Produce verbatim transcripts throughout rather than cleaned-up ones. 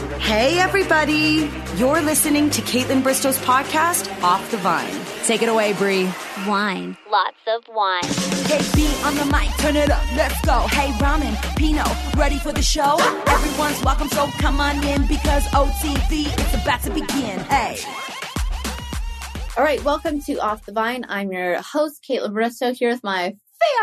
Hey, everybody. You're listening to Caitlin Bristow's podcast, Off the Vine. Take it away, Bree. Wine. Lots of wine. Hey, B on the mic, turn it up, let's go. Hey, Ramen, Pino, ready for the show? Everyone's welcome, so come on in because O T V, it's about to begin. Hey. All right, welcome to Off the Vine. I'm your host, Caitlin Bristow, here with my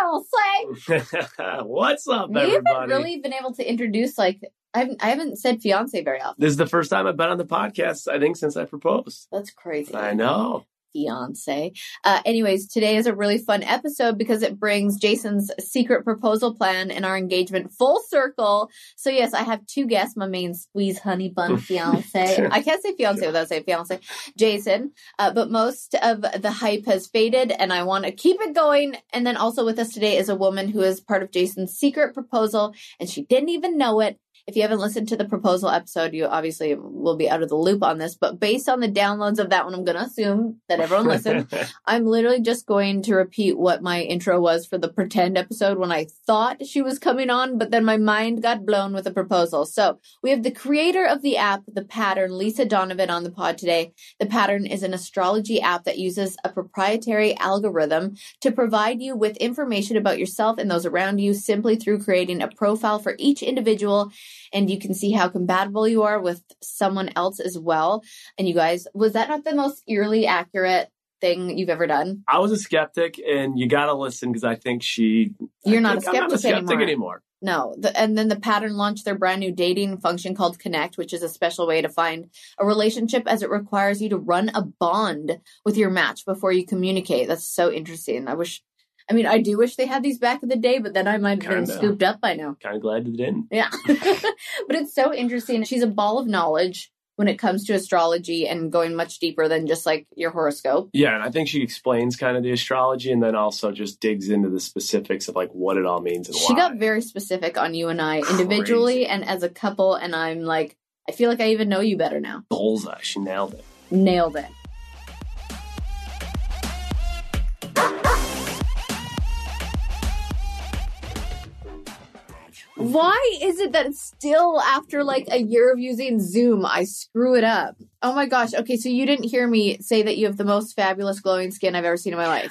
fiance. What's up, everybody? You haven't really been able to introduce, like, I haven't, I haven't said fiance very often. This is the first time I've been on the podcast, I think, since I proposed. That's crazy. I know. Fiance. Uh, anyways, today is a really fun episode because it brings Jason's secret proposal plan and our engagement full circle. So yes, I have two guests, my main squeeze honey bun fiance. I can't say fiance without saying fiance, Jason. Uh, but most of the hype has faded and I want to keep it going. And then also with us today is a woman who is part of Jason's secret proposal and she didn't even know it. If you haven't listened to the proposal episode, you obviously will be out of the loop on this. But based on the downloads of that one, I'm going to assume that everyone listened. I'm literally just going to repeat what my intro was for the pretend episode when I thought she was coming on, but then my mind got blown with the proposal. So we have the creator of the app, The Pattern, Lisa Donovan, on the pod today. The Pattern is an astrology app that uses a proprietary algorithm to provide you with information about yourself and those around you simply through creating a profile for each individual. And you can see how compatible you are with someone else as well. And you guys, was that not the most eerily accurate thing you've ever done? I was a skeptic, and you got to listen because I think she... You're I not, a think I'm not a skeptic skeptic anymore. anymore. No. The, and then The Pattern launched their brand new dating function called Connect, which is a special way to find a relationship as it requires you to run a bond with your match before you communicate. That's so interesting. I wish... I mean, I do wish they had these back in the day, but then I might have been scooped up by now. Kind of glad they didn't. Yeah. But it's so interesting. She's a ball of knowledge when it comes to astrology and going much deeper than just like your horoscope. Yeah, and I think she explains kind of the astrology and then also just digs into the specifics of like what it all means and she why. She got very specific on you and I individually Crazy. And as a couple. And I'm like, I feel like I even know you better now. Bullseye. She nailed it. Nailed it. Why is it that still after like a year of using Zoom, I screw it up? Oh my gosh. Okay, so you didn't hear me say that you have the most fabulous glowing skin I've ever seen in my life.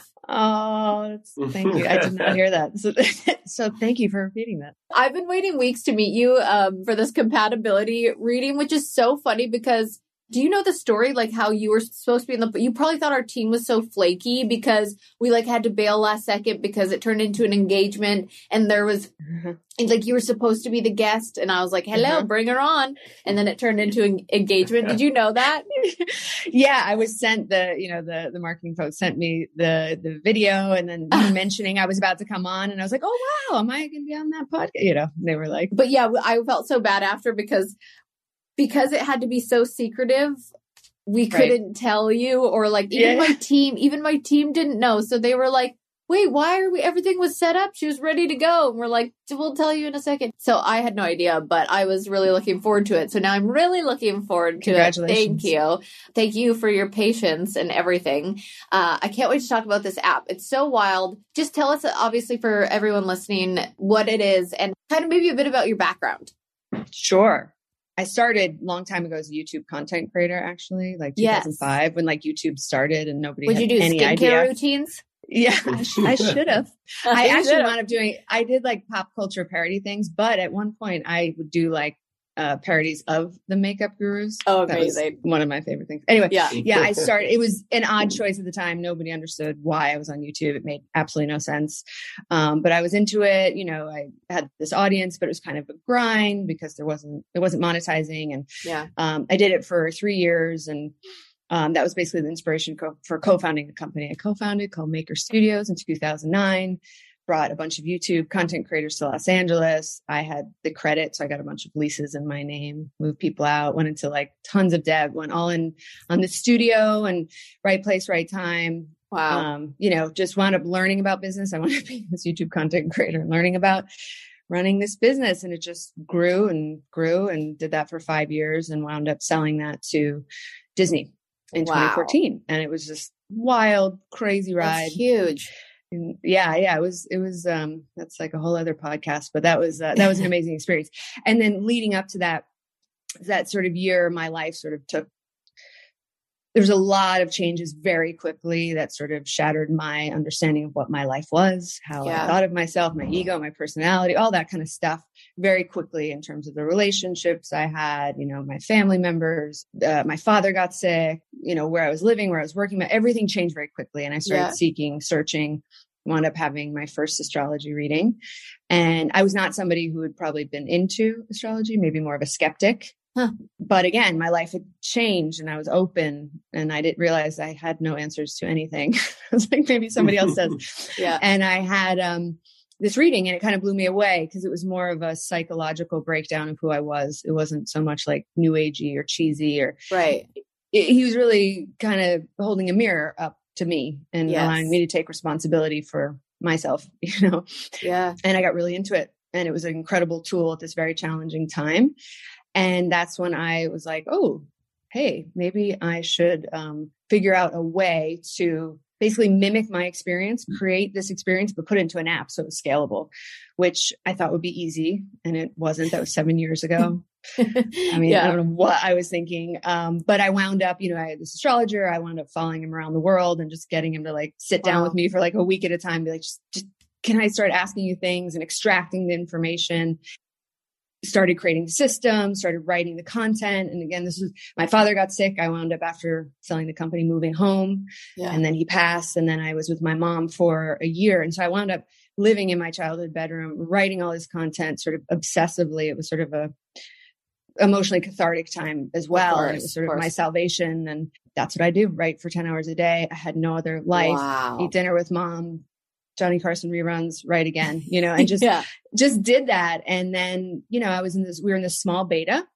Oh, that's, thank you. I did not hear that. So, so thank you for repeating that. I've been waiting weeks to meet you um, for this compatibility reading, which is so funny because do you know the story, like how you were supposed to be in the, you probably thought our team was so flaky because we like had to bail last second because it turned into an engagement and there was, mm-hmm. it's like you were supposed to be the guest and I was like, hello, mm-hmm. bring her on. And then it turned into an engagement. Did you know that? Yeah, I was sent the, you know, the, the marketing folks sent me the, the video and then you mentioning I was about to come on and I was like, oh, wow, am I going to be on that podcast? You know, they were like, but yeah, I felt so bad after because Because it had to be so secretive, we couldn't right. tell you, or like even yeah. my team, even my team didn't know. So they were like, wait, why are we, everything was set up. She was ready to go. And we're like, we'll tell you in a second. So I had no idea, but I was really looking forward to it. So now I'm really looking forward to it. Thank you. Thank you for your patience and everything. Uh, I can't wait to talk about this app. It's so wild. Just tell us, obviously, for everyone listening, what it is and kind of maybe a bit about your background. Sure. I started a long time ago as a YouTube content creator, actually, like two thousand five yes. when like YouTube started and nobody Would had you do any skincare idea. routines? Yeah, I, sh- I should have. I actually wound up doing, I did like pop culture parody things, but at one point I would do like uh, parodies of the makeup gurus. Oh, that amazing. was one of my favorite things. Anyway, yeah. yeah, I started, it was an odd choice at the time. Nobody understood why I was on YouTube. It made absolutely no sense. Um, but I was into it. You know, I had this audience, but it was kind of a grind because there wasn't, it wasn't monetizing. And yeah, um, I did it for three years and Um, that was basically the inspiration co- for co-founding the company I co-founded called Maker Studios in two thousand nine, brought a bunch of YouTube content creators to Los Angeles. I had the credit. So I got a bunch of leases in my name, moved people out, went into like tons of debt, went all in on the studio and right place, right time. Wow. Um, you know, just wound up learning about business. I wanted to be this YouTube content creator and learning about running this business. And it just grew and grew and did that for five years and wound up selling that to Disney in wow. twenty fourteen. And it was just wild, crazy ride. That's huge. And yeah, yeah, it was, it was, um, that's like a whole other podcast, but that was, uh, that was an amazing experience. And then leading up to that, that sort of year, my life sort of took, there's a lot of changes very quickly that sort of shattered my understanding of what my life was, how Yeah. I thought of myself, my ego, my personality, all that kind of stuff very quickly in terms of the relationships I had, you know, my family members, uh, my father got sick, you know, where I was living, where I was working, everything changed very quickly. And I started Yeah. seeking, searching, wound up having my first astrology reading. And I was not somebody who had probably been into astrology, maybe more of a skeptic. Huh. But again, my life had changed and I was open and I didn't realize I had no answers to anything. I was like, maybe somebody else does. Yeah. And I had um, this reading and it kind of blew me away because it was more of a psychological breakdown of who I was. It wasn't so much like new agey or cheesy or Right. it, he was really kind of holding a mirror up to me and Yes. allowing me to take responsibility for myself, you know? Yeah. And I got really into it. And it was an incredible tool at this very challenging time. And that's when I was like, oh, hey, maybe I should um, figure out a way to basically mimic my experience, create this experience, but put it into an app so it was scalable, which I thought would be easy. And it wasn't. That was seven years ago. I mean, Yeah. I don't know what I was thinking. Um, but I wound up, you know, I had this astrologer. I wound up following him around the world and just getting him to like sit down Wow. with me for like a week at a time, be like, just, just can I start asking you things and extracting the information? Started creating the system, started writing the content. And again, this was, my father got sick. I wound up after selling the company, moving home Yeah. and then he passed. And then I was with my mom for a year. And so I wound up living in my childhood bedroom, writing all this content sort of obsessively. It was sort of a emotionally cathartic time as well. course, And it was sort of of my course. salvation. And that's what I do, write for ten hours a day. I had no other life. Wow. Eat dinner with mom, Johnny Carson reruns, write again, you know, and just, yeah. just did that. And then, you know, I was in this, we were in this small beta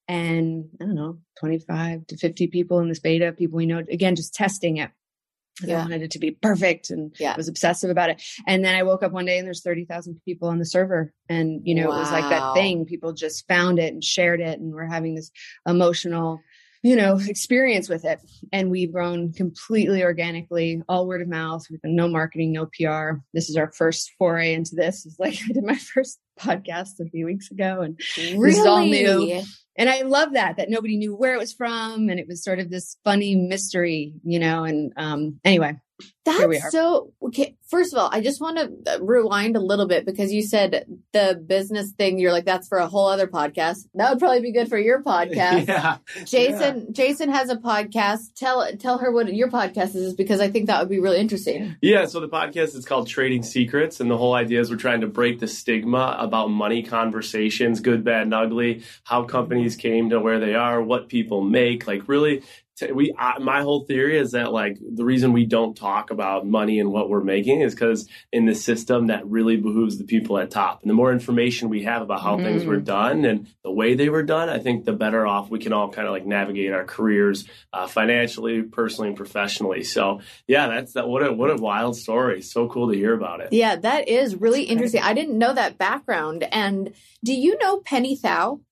and I don't know, twenty-five to fifty people in this beta, people we know, again, just testing it. 'Cause Yeah. I wanted it to be perfect and Yeah. I was obsessive about it. And then I woke up one day and there's thirty thousand people on the server. And, you know, it was like Wow. that thing. People just found it and shared it. And we're having this emotional, you know, experience with it. And we've grown completely organically, all word of mouth. We've been no marketing, no P R. This is our first foray into this. It's like I did my first podcast a few weeks ago and Really? this is all new. And I love that, that nobody knew where it was from. And it was sort of this funny mystery, you know, and um, anyway, here we That's are. so okay. First of all, I just want to rewind a little bit because you said the business thing. You're like, that's for a whole other podcast. That would probably be good for your podcast. Yeah. Jason, Jason has a podcast. Tell tell her what your podcast is because I think that would be really interesting. Yeah, so the podcast is called Trading Secrets, and the whole idea is we're trying to break the stigma about money conversations, good, bad, and ugly, how companies came to where they are, what people make, like really. We, I, my whole theory is that like the reason we don't talk about money and what we're making is because in the system that really behooves the people at top. And the more information we have about how Mm. things were done and the way they were done, I think the better off we can all kind of like navigate our careers uh, financially, personally, and professionally. So yeah, that's that. What a what a wild story. So cool to hear about it. Yeah, that is really interesting. I didn't know that background. And do you know Penny Thau?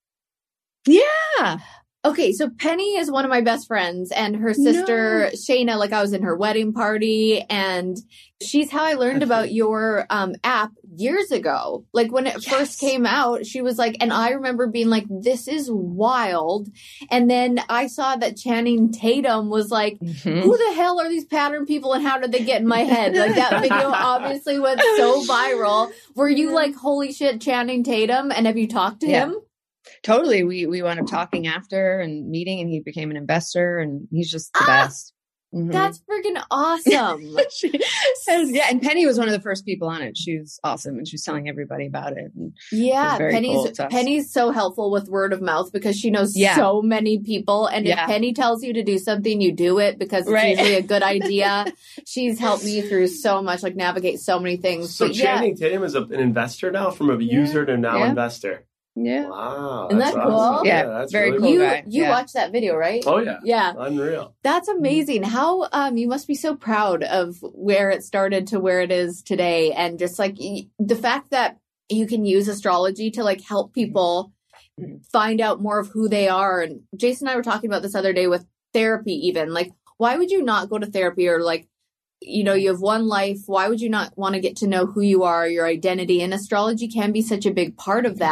Yeah. Okay, so Penny is one of my best friends and her sister No. Shayna, like I was in her wedding party and she's how I learned about your um, app years ago. Like when it Yes. first came out, she was like, and I remember being like, this is wild. And then I saw that Channing Tatum was like, Mhm. who the hell are these pattern people and how did they get in my head? Like that video obviously went so viral. Were you like, holy shit, Channing Tatum? And have you talked to Yeah. him? Totally. We we wound up talking after and meeting, and he became an investor, and he's just the Ah! best. Mhm. That's freaking awesome. She says, yeah, and Penny was one of the first people on it. She was awesome, and she was telling everybody about it. And Yeah, very Penny's cool to us. Penny's so helpful with word of mouth because she knows Yeah. so many people. And Yeah. if Penny tells you to do something, you do it because it's Right. usually a good idea. She's helped me through so much, like navigate so many things. So But yeah, Channing Tatum is a, an investor now, from a user to now Yeah. investor. yeah, Wow, Isn't that's that cool? awesome. Yeah, that's very really cool you guy. you Yeah. watched that video, right? Oh yeah, Yeah, unreal. that's amazing. How um you must be so proud of where it started to where it is today, and just like y- the fact that you can use astrology to like help people find out more of who they are. And Jason and I were talking about this other day with therapy. Even like, why would you not go to therapy? Or like, you know, you have one life. Why would you not want to get to know who you are, your identity? And astrology can be such a big part of that.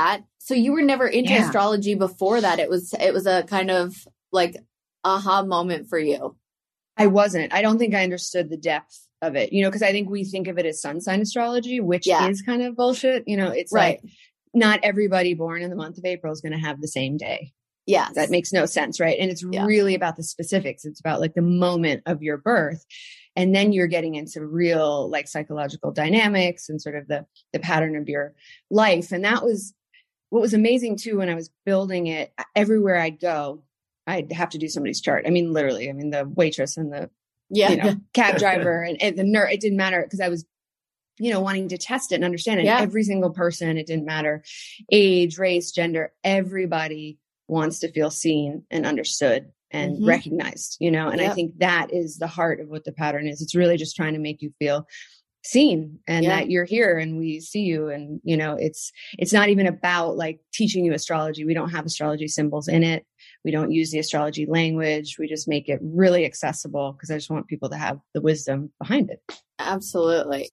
So you were never into Yeah. astrology before that. It was, it was a kind of like aha moment for you. I wasn't. I don't think I understood the depth of it, you know, because I think we think of it as sun sign astrology, which Yeah. is kind of bullshit. You know, it's Right. like not everybody born in the month of April is going to have the same day. Yes. That makes no sense, right? And it's Yeah. really about the specifics. It's about like the moment of your birth. And then you're getting into real like psychological dynamics and sort of the the pattern of your life. And that was what was amazing too when I was building it. Everywhere I'd go, I'd have to do somebody's chart. I mean, literally, I mean, the waitress and the yeah. you know, cab driver and, and the nurse, it didn't matter because I was, you know, wanting to test it and understand it. Yeah. Every single person, it didn't matter age, race, gender, everybody wants to feel seen and understood and Mhm. recognized, you know, and Yep. I think that is the heart of what the pattern is. It's really just trying to make you feel seen and Yeah. that you're here and we see you. And, you know, it's, it's not even about like teaching you astrology. We don't have astrology symbols in it. We don't use the astrology language. We just make it really accessible because I just want people to have the wisdom behind it. Absolutely.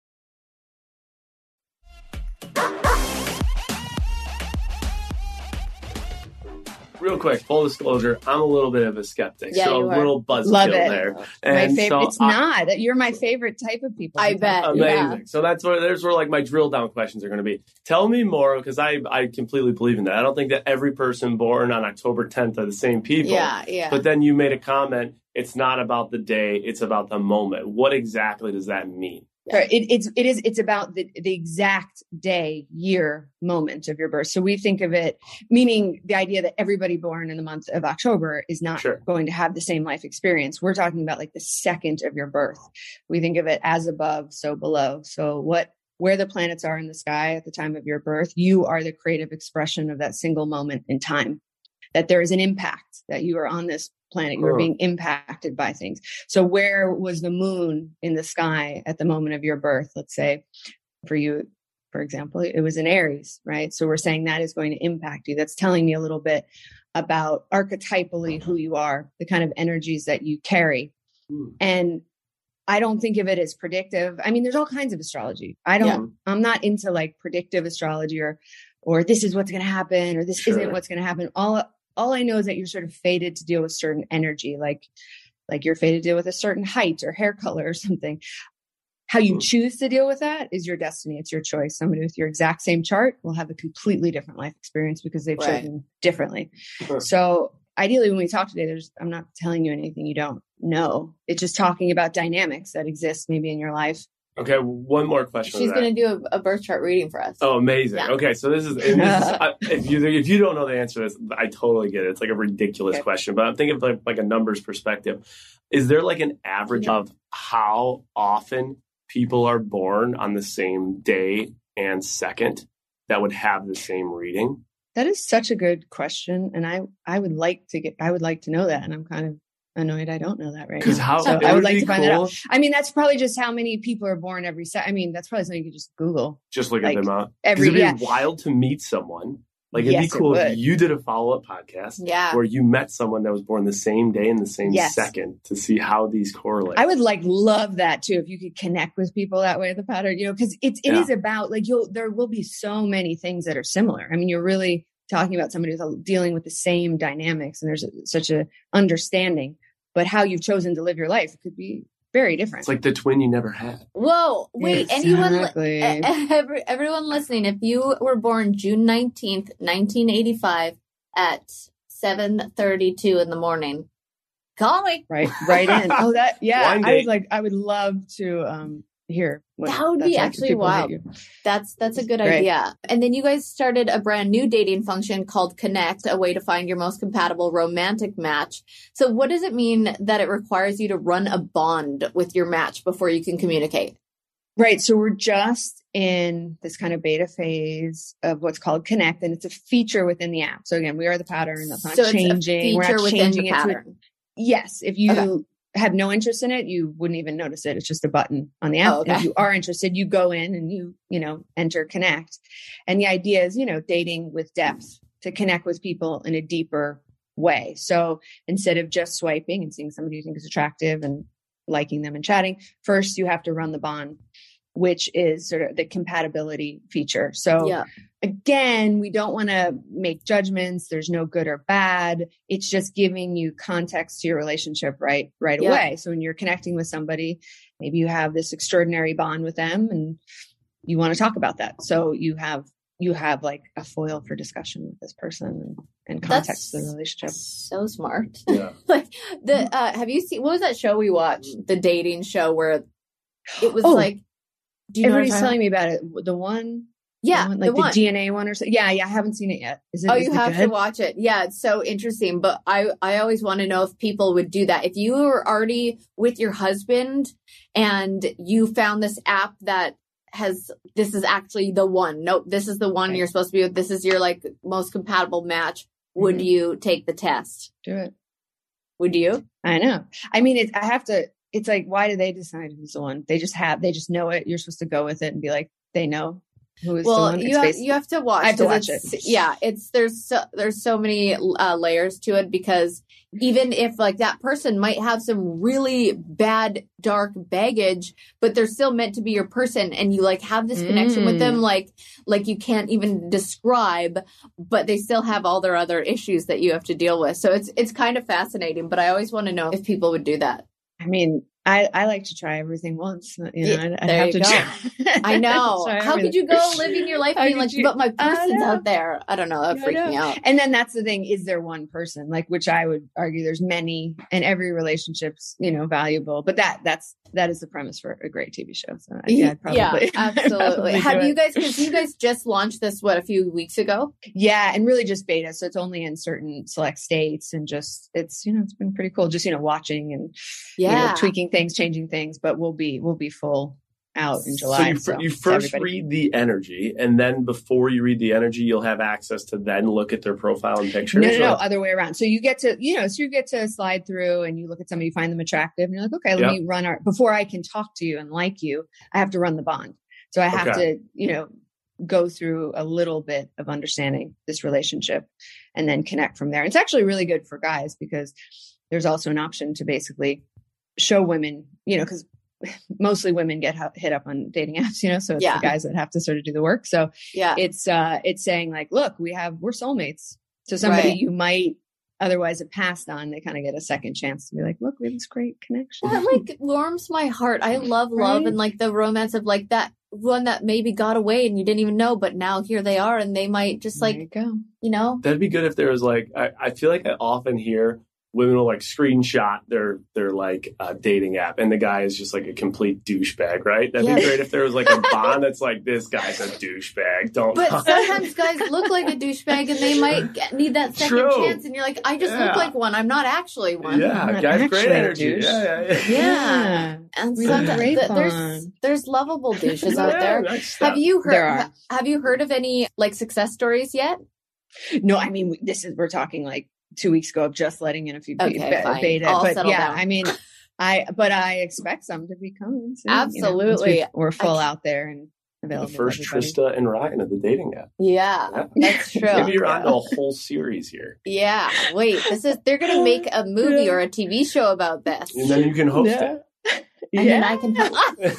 Real quick, full disclosure, I'm a little bit of a skeptic, Yeah, so you a are. little buzzkill Love it. there. My And favorite. so It's I- not. You're my favorite type of people. I to bet. talk to. Amazing. Yeah. So that's where there's where like my drill down questions are going to be. Tell me more because I I completely believe in that. I don't think that every person born on October tenth are the same people. Yeah. Yeah. But then you made a comment. It's not about the day. It's about the moment. What exactly does that mean? Sorry, It, it's it is it's about the the exact day, year, moment of your birth. So we think of it, meaning the idea that everybody born in the month of October is not Sure. going to have the same life experience. We're talking about like the second of your birth. We think of it as above, so below. So what where the planets are in the sky at the time of your birth, you are the creative expression of that single moment in time. That there is an impact, that you are on this planet, you are Huh. being impacted by things. So where was the moon in the sky at the moment of your birth? Let's say for you, for example, it was in Aries, right? So we're saying that is going to impact you. That's telling me a little bit about archetypally who you are, the kind of energies that you carry. Hmm. And I don't think of it as predictive. I mean, there's all kinds of astrology. I don't, I'm not into like predictive astrology or, or this is what's going to happen, or this Sure. isn't what's going to happen. All, all I know is that you're sort of fated to deal with certain energy, like, like you're fated to deal with a certain height or hair color or something. How you Hmm. choose to deal with that is your destiny. It's your choice. Somebody with your exact same chart will have a completely different life experience because they've Right. chosen differently. Sure. So ideally, when we talk today, there's, I'm not telling you anything you don't know. It's just talking about dynamics that exist maybe in your life. Okay, one more question. She's on that. going to do a, a birth chart reading for us. Oh, amazing. Yeah. Okay, so this is, and this is I, if you if you don't know the answer to this, I totally get it. It's like a ridiculous Okay. question, but I'm thinking of like, like a numbers perspective. Is there like an average of how often people are born on the same day and second that would have the same reading? That is such a good question. And I, I would like to get, I would like to know that. And I'm kind of annoyed I don't know that right Because now. how So it I would would like be to find that cool. out. I mean, that's probably just how many people are born every se- I mean, that's probably something you could just Google. Just look like, at them out. every- Because it'd be yeah. wild to meet someone. Like it'd Yes, be it cool if would. you did a follow up podcast Yeah. where you met someone that was born the same day and the same Yes. second to see how these correlate. I would like love that too. If you could connect with people that way, the pattern, you know, because it's, it Yeah. is about like, you'll, there will be so many things that are similar. I mean, you're really talking about somebody who's dealing with the same dynamics and there's a, such a understanding, but how you've chosen to live your life could be very different. It's like the twin you never had. Whoa. Wait, anyone, li- Exactly. e- every, everyone listening, if you were born June nineteenth, nineteen eighty-five at seven thirty-two in the morning, call me. right, right in. Oh, that, yeah. Blind I was date. like, I would love to um hear what That would that's be like for actually people that wild. you- That's that's a good Great. idea. And then you guys started a brand new dating function called Connect, a way to find your most compatible romantic match. So what does it mean that it requires you to run a bond with your match before you can communicate? Right. So we're just in this kind of beta phase of what's called Connect, and it's a feature within the app. So again, we are the pattern. That's not so it's changing. a We're feature not within changing the it to a pattern. yes, if you Okay. have no interest in it, you wouldn't even notice it. It's just a button on the app. Oh, And if okay. you are interested, you go in and you, you know, enter Connect. And the idea is, you know, dating with depth to connect with people in a deeper way. So instead of just swiping and seeing somebody you think is attractive and liking them and chatting, first you have to run the bond. which is sort of the compatibility feature. So Yeah. again, we don't want to make judgments. There's no good or bad. It's just giving you context to your relationship right, right Yeah. away. So when you're connecting with somebody, maybe you have this extraordinary bond with them and you want to talk about that. So you have, you have like a foil for discussion with this person and, and context That's of the relationship. so smart. Yeah. Like the, uh, have you seen, what was that show we watched? The dating show where it was Oh, like, do you know what I'm Everybody's talking telling me about it. The one, Yeah, the one, the like the, one. D N A one or something. Yeah, yeah, I haven't seen it yet. Is it? Oh, is you it have good? to watch it. Yeah, it's so interesting. But I, I always want to know if people would do that. If you were already with your husband and you found this app that has, this is actually the one. Nope, this is the one Right. you're supposed to be with. This is your like most compatible match. Would Mhm. you take the test? Do it. Would you? I know. I mean, it's, I have to, it's like, why do they decide who's the one? They just have, they just know it. You're supposed to go with it and be like, they know who is the Well, one. you It's have, basically- you have to watch. I have to 'cause watch it's- it. Yeah, it's there's so there's so many uh, layers to it because even if like that person might have some really bad dark baggage, but they're still meant to be your person, and you like have this connection with them, Mm. like like you can't even describe, but they still have all their other issues that you have to deal with. So it's it's kind of fascinating. But I always want to know if people would do that. I mean, I, I like to try everything once. You know, Yeah, I'd, I'd there have you to go. try. I know. Try How could everything. you go living your life How being could like, you- but my I person's know. out there? I don't know. That I freaked know. me out. And then that's the thing. Is there one person? Like, which I would argue there's many, and every relationship's, you know, valuable. But that that's that is the premise for a great T V show. So yeah, I'd probably, yeah, I'd absolutely. probably do Have it. you guys, because you guys just launched this, what, a few weeks ago? Yeah, and really just beta. So it's only in certain select states, and just it's you know it's been pretty cool. Just you know watching and you know, Yeah. tweaking things, changing things. But we'll be we'll be full out in So July. you, So, fir- you to first everybody. read the energy, and then before you read the energy, you'll have access to then look at their profile and pictures. No, no, no, Or- other way around. So you get to, you know, so you get to slide through and you look at somebody, you find them attractive, and you're like, okay, let Yeah. me run our, before I can talk to you and like you, I have to run the bond. So I have Okay. to, you know, go through a little bit of understanding this relationship and then connect from there. It's actually really good for guys because there's also an option to basically show women, you know, because mostly women get hu- hit up on dating apps, you know, so it's Yeah. the guys that have to sort of do the work. So Yeah. it's uh it's saying like, look, we have we're soulmates. So somebody Right. you might otherwise have passed on, they kind of get a second chance to be like, look, we have this great connection. That like warms my heart. I love love Right? and like the romance of like that one that maybe got away and you didn't even know, but now here they are and they might just There like, you go. you know, That'd be good if there was like I, I feel like I often hear women will like screenshot their their like uh, dating app, and the guy is just like a complete douchebag, right? That'd Yeah. be great if there was like a bond that's like this guy's a douchebag. Don't. but sometimes guys look like a douchebag and they might get, need that second True. chance. And you're like, I just Yeah. look like one. I'm not actually one. yeah, Not guys, great actually a energy. douche. Yeah, yeah, yeah. Yeah. And We have sometimes great th- there's bond. there's lovable douches out Yeah, there. next step. Have you heard? There are. ha- Have you heard of any like success stories yet? No, I mean we- this is we're talking like two weeks ago of just letting in a few Okay, be- fine. beta. I'll but settle yeah, down. I mean I but I expect some to be coming soon. you know, once Absolutely. we- we're full I- out there and the available. first to everybody. Trista and Ryan of the dating app. Yeah, Yeah. that's true. Maybe you're onto a whole series here, Yeah. Wait, this is they're gonna make a movie or a T V show about this. and then you can host Yeah. And then I can it.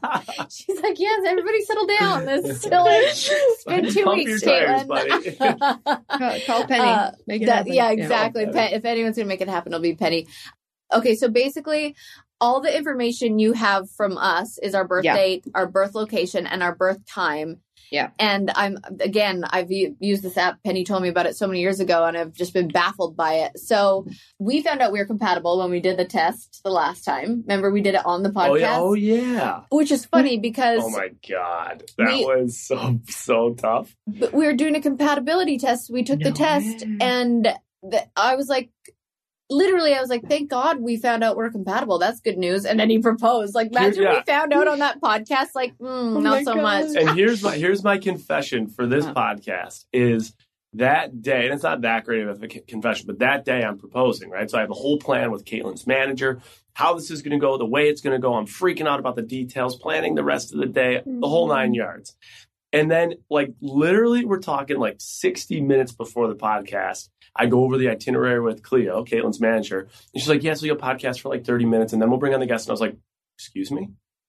She's like, yes, everybody settle down. This is still it's been two Pump weeks, your tires, Caitlin. call, call Penny. Uh, Make it That- happen. yeah, exactly. Yeah. Pe- if anyone's gonna make it happen, it'll be Penny. Okay, so basically, all the information you have from us is our birth Yeah. date, our birth location, and our birth time. Yeah. And I'm again, I've u- used this app. Penny told me about it so many years ago, and I've just been baffled by it. So we found out we were compatible when we did the test the last time. Remember, we did it on the podcast, Oh yeah, oh yeah. which is funny because Oh my god, that We- was so so tough. but we were doing a compatibility test. We took the No test, way. and the, I was like, literally, I was like, thank God we found out we're compatible. That's good news. And then he proposed. Like, imagine Yeah. we found out on that podcast. Like, mm, Oh not my so God. much. And here's my here's my confession for this Wow. podcast is that day, and it's not that great of a c- confession, but that day I'm proposing, right? So I have a whole plan with Caitlin's manager, how this is going to go, the way it's going to go. I'm freaking out about the details, planning the rest of the day, the whole nine yards. And then, like, literally, we're talking like sixty minutes before the podcast. I go over the itinerary with Cleo, Caitlin's manager, and she's like, yeah, so you'll podcast for like thirty minutes, and then we'll bring on the guest. And I was like, excuse me?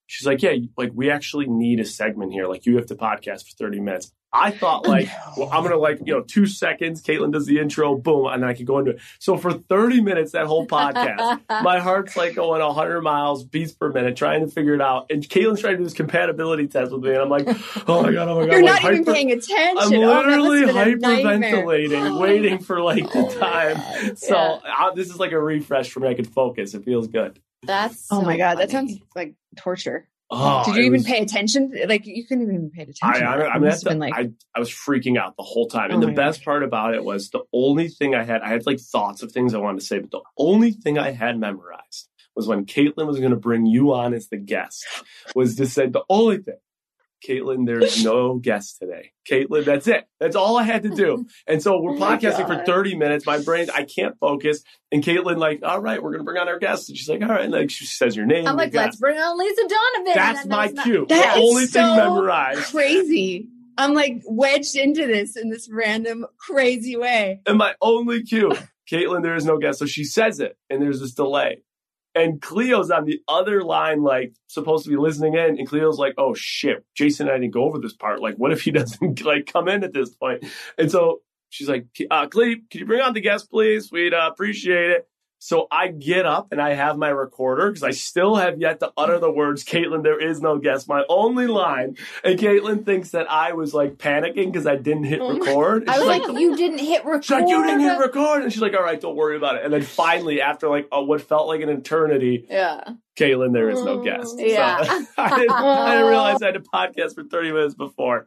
She's like, yeah, like we actually need a segment here. Like you have to podcast for thirty minutes. I thought like, well, I'm going to like, you know, two seconds. Caitlin does the intro, boom, and then I can go into it. So for thirty minutes, that whole podcast, my heart's like going one hundred miles, beats per minute, trying to figure it out. And Caitlin's trying to do this competibility test with me. And I'm like, oh my God, oh my God. You're I'm not like, even hyper- paying attention. I'm Oh, literally that must have been a nightmare. hyperventilating, waiting for like the time. So Yeah. I, this is like a refresh for me. I could focus. It feels good. That's Oh so my God, that funny. sounds like torture. Oh, Did you it even was- pay attention? Like you couldn't even pay I, attention. I, I It mean, must that's have the, been like, I, I was freaking out the whole time. Oh And the my best gosh. part about it was the only thing I had, I had like thoughts of things I wanted to say, but the only thing I had memorized was when Caitlin was going to bring you on as the guest, was to say the only thing. Caitlin, there's no guest today. Caitlin, that's it. That's all I had to do. And so we're Oh my podcasting for God. thirty minutes. My brain, I can't focus. And Caitlin, like, all right, we're going to bring on our guest. And she's like, all right. And like, she says your name. I'm your like, let's guest. bring on Lisa Donovan. That's And my there's not- cue. That the is only thing so memorized. crazy. I'm like wedged into this in this random crazy way. And my only cue, Caitlin, there is no guest. So she says it, and there's this delay. And Cleo's on the other line, like, supposed to be listening in. And Cleo's like, oh, shit, Jason and I didn't go over this part. Like, what if he doesn't, like, come in at this point? And so she's like, uh, Cleo, can you bring on the guest, please? We'd uh, appreciate it. So I get up and I have my recorder because I still have yet to utter the words, Caitlin, there is no guest, my only line. And Caitlin thinks that I was like panicking because I didn't hit record. And I she's was like, you didn't hit record. she's like, you didn't hit record. And she's like, all right, don't worry about it. And then finally, after like uh, what felt like an eternity, Yeah. Caitlin, there is no guest. Yeah. So, I, didn't, I didn't realize I had to podcast for thirty minutes before.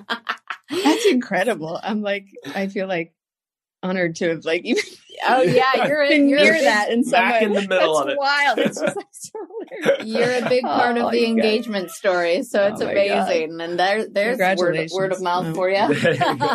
That's incredible. I'm like, I feel like honored to have like even Oh yeah, you're been you're near a big, that in some back way. in the middle That's of it. wild. It's just like so hilarious. You're a big part Oh, of the you guys. engagement story, so it's Oh, my amazing. And there, there's word, Congratulations. word of mouth Oh. for you. There you go.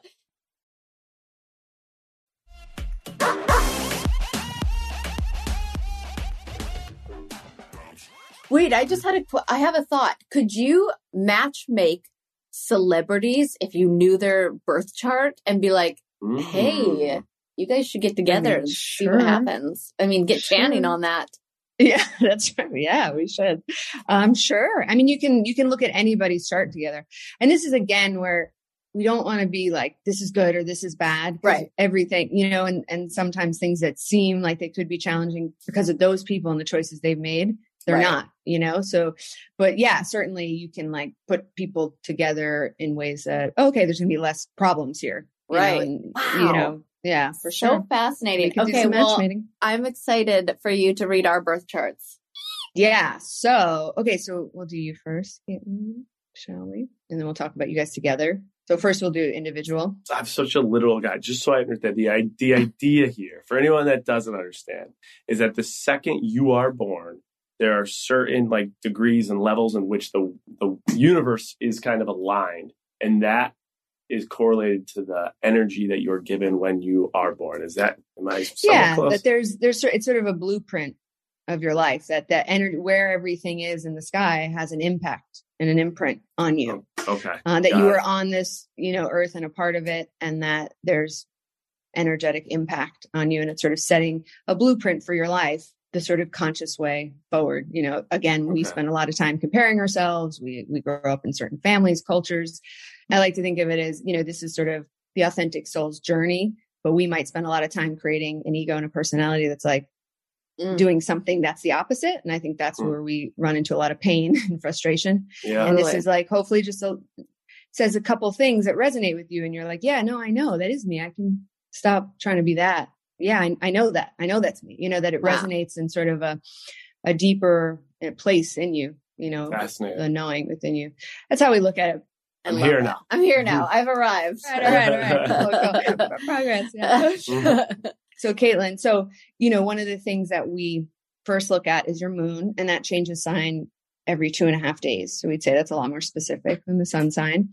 Wait, I just had a qu- I have a thought. Could you match make celebrities if you knew their birth chart and be like, Mhm. hey, you guys should get together mean, and see what sure. happens? I mean, get Sure. Channing on that. Yeah, that's right. Yeah, we should. Um, sure. I mean, you can you can look at anybody's chart together, and this is again where we don't want to be like this is good or this is bad. 'Cause Right. Everything, you know, and and sometimes things that seem like they could be challenging because of those people and the choices they've made, they're Right. not. You know, so but yeah, certainly you can like put people together in ways that okay, there's gonna be less problems here. you know, Right. and, Wow. You know, yeah, for So sure. fascinating. We could do Okay, some well, matchmaking. I'm excited for you to read our birth charts. Yeah. So, okay. So we'll do you first, Caitlin, shall we? And then we'll talk about you guys together. So first we'll do individual. I'm such a literal guy. Just so I understand, the, i- the idea here, for anyone that doesn't understand, is that the second you are born, there are certain like degrees and levels in which the, the universe is kind of aligned. And that is correlated to the energy that you're given when you are born. Is that, am I somewhat Yeah. close? That there's, there's, sort- it's sort of a blueprint of your life that that energy, where everything is in the sky has an impact and an imprint on you. Okay. Uh, that Got you it. are on this, you know, earth and a part of it, and that there's energetic impact on you, and it's sort of setting a blueprint for your life, the sort of conscious way forward. You know, again, we Okay. spend a lot of time comparing ourselves. We we grow up in certain families, cultures. I like to think of it as, you know, this is sort of the authentic soul's journey, but we might spend a lot of time creating an ego and a personality that's like Mm. doing something that's the opposite. And I think that's Mm. where we run into a lot of pain and frustration. Yeah. And this Totally. is like, hopefully just a, says a couple things that resonate with you. And you're like, yeah, no, I know that is me. I can stop trying to be that. Yeah, I, I know that. I know that's me. You know, that it Wow. resonates in sort of a, a deeper uh, place in you, you know, Fascinating. the knowing within you. That's how we look at it. I I'm love here that. now. I'm here now. I've arrived. All right, all right, all right. Cool, cool. Progress. Yeah. So Caitlin, so, you know, one of the things that we first look at is your moon, and that changes sign every two and a half days. So we'd say that's a lot more specific than the sun sign.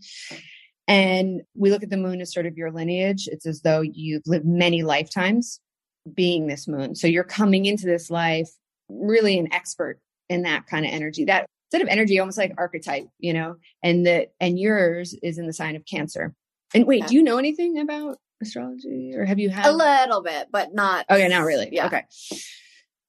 And we look at the moon as sort of your lineage. It's as though you've lived many lifetimes being this moon. So you're coming into this life really an expert in that kind of energy, that sort of energy, almost like archetype, you know, and the, and yours is in the sign of Cancer. And wait, Okay. do you know anything about astrology, or have you had A little bit, but not. Okay, not really. Yeah. Okay.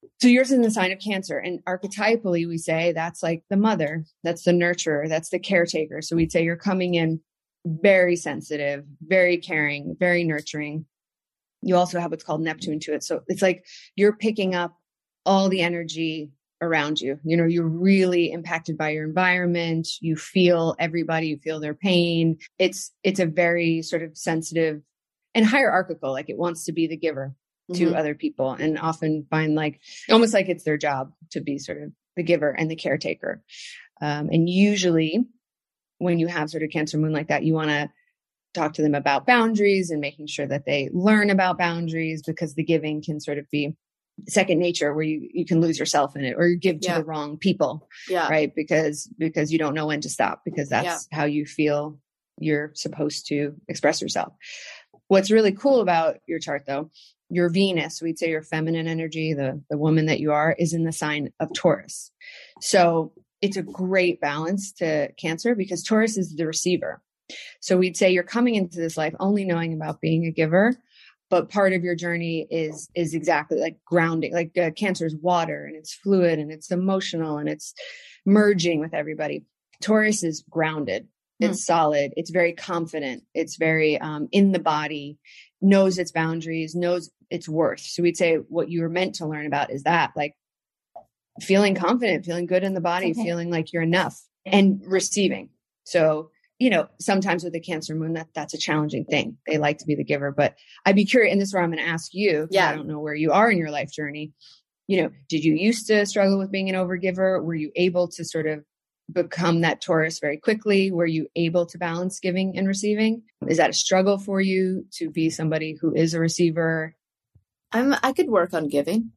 So yours is in the sign of Cancer, and archetypally we say that's like the mother, that's the nurturer, that's the caretaker. So we'd say you're coming in very sensitive, very caring, very nurturing. You also have what's called Neptune to it. So it's like you're picking up all the energy around you. You know, you're really impacted by your environment. You feel everybody, you feel their pain. It's, it's a very sort of sensitive and hierarchical, like it wants to be the giver to mm-hmm. other people, and often find like, almost like it's their job to be sort of the giver and the caretaker. Um, and usually when you have sort of Cancer moon like that, you want to talk to them about boundaries and making sure that they learn about boundaries, because the giving can sort of be second nature, where you, you can lose yourself in it, or you give to yeah. the wrong people, yeah. right? Because, because you don't know when to stop, because that's yeah. how you feel you're supposed to express yourself. What's really cool about your chart though, your Venus, we'd say your feminine energy, the, the woman that you are, is in the sign of Taurus. So it's a great balance to Cancer, because Taurus is the receiver. So we'd say you're coming into this life only knowing about being a giver, but part of your journey is, is exactly like grounding, like uh, Cancer is water, and it's fluid, and it's emotional, and it's merging with everybody. Taurus is grounded. It's mm. solid. It's very confident. It's very um, in the body, knows its boundaries, knows its worth. So we'd say what you were meant to learn about is that, like, feeling confident, feeling good in the body, okay. feeling like you're enough, and receiving. So, you know, sometimes with the Cancer moon, that that's a challenging thing. They like to be the giver, but I'd be curious. And this is where I'm going to ask you. Yeah. I don't know where you are in your life journey. You know, did you used to struggle with being an overgiver? Were you able to sort of become that Taurus very quickly? Were you able to balance giving and receiving? Is that a struggle for you to be somebody who is a receiver? I'm, I could work on giving.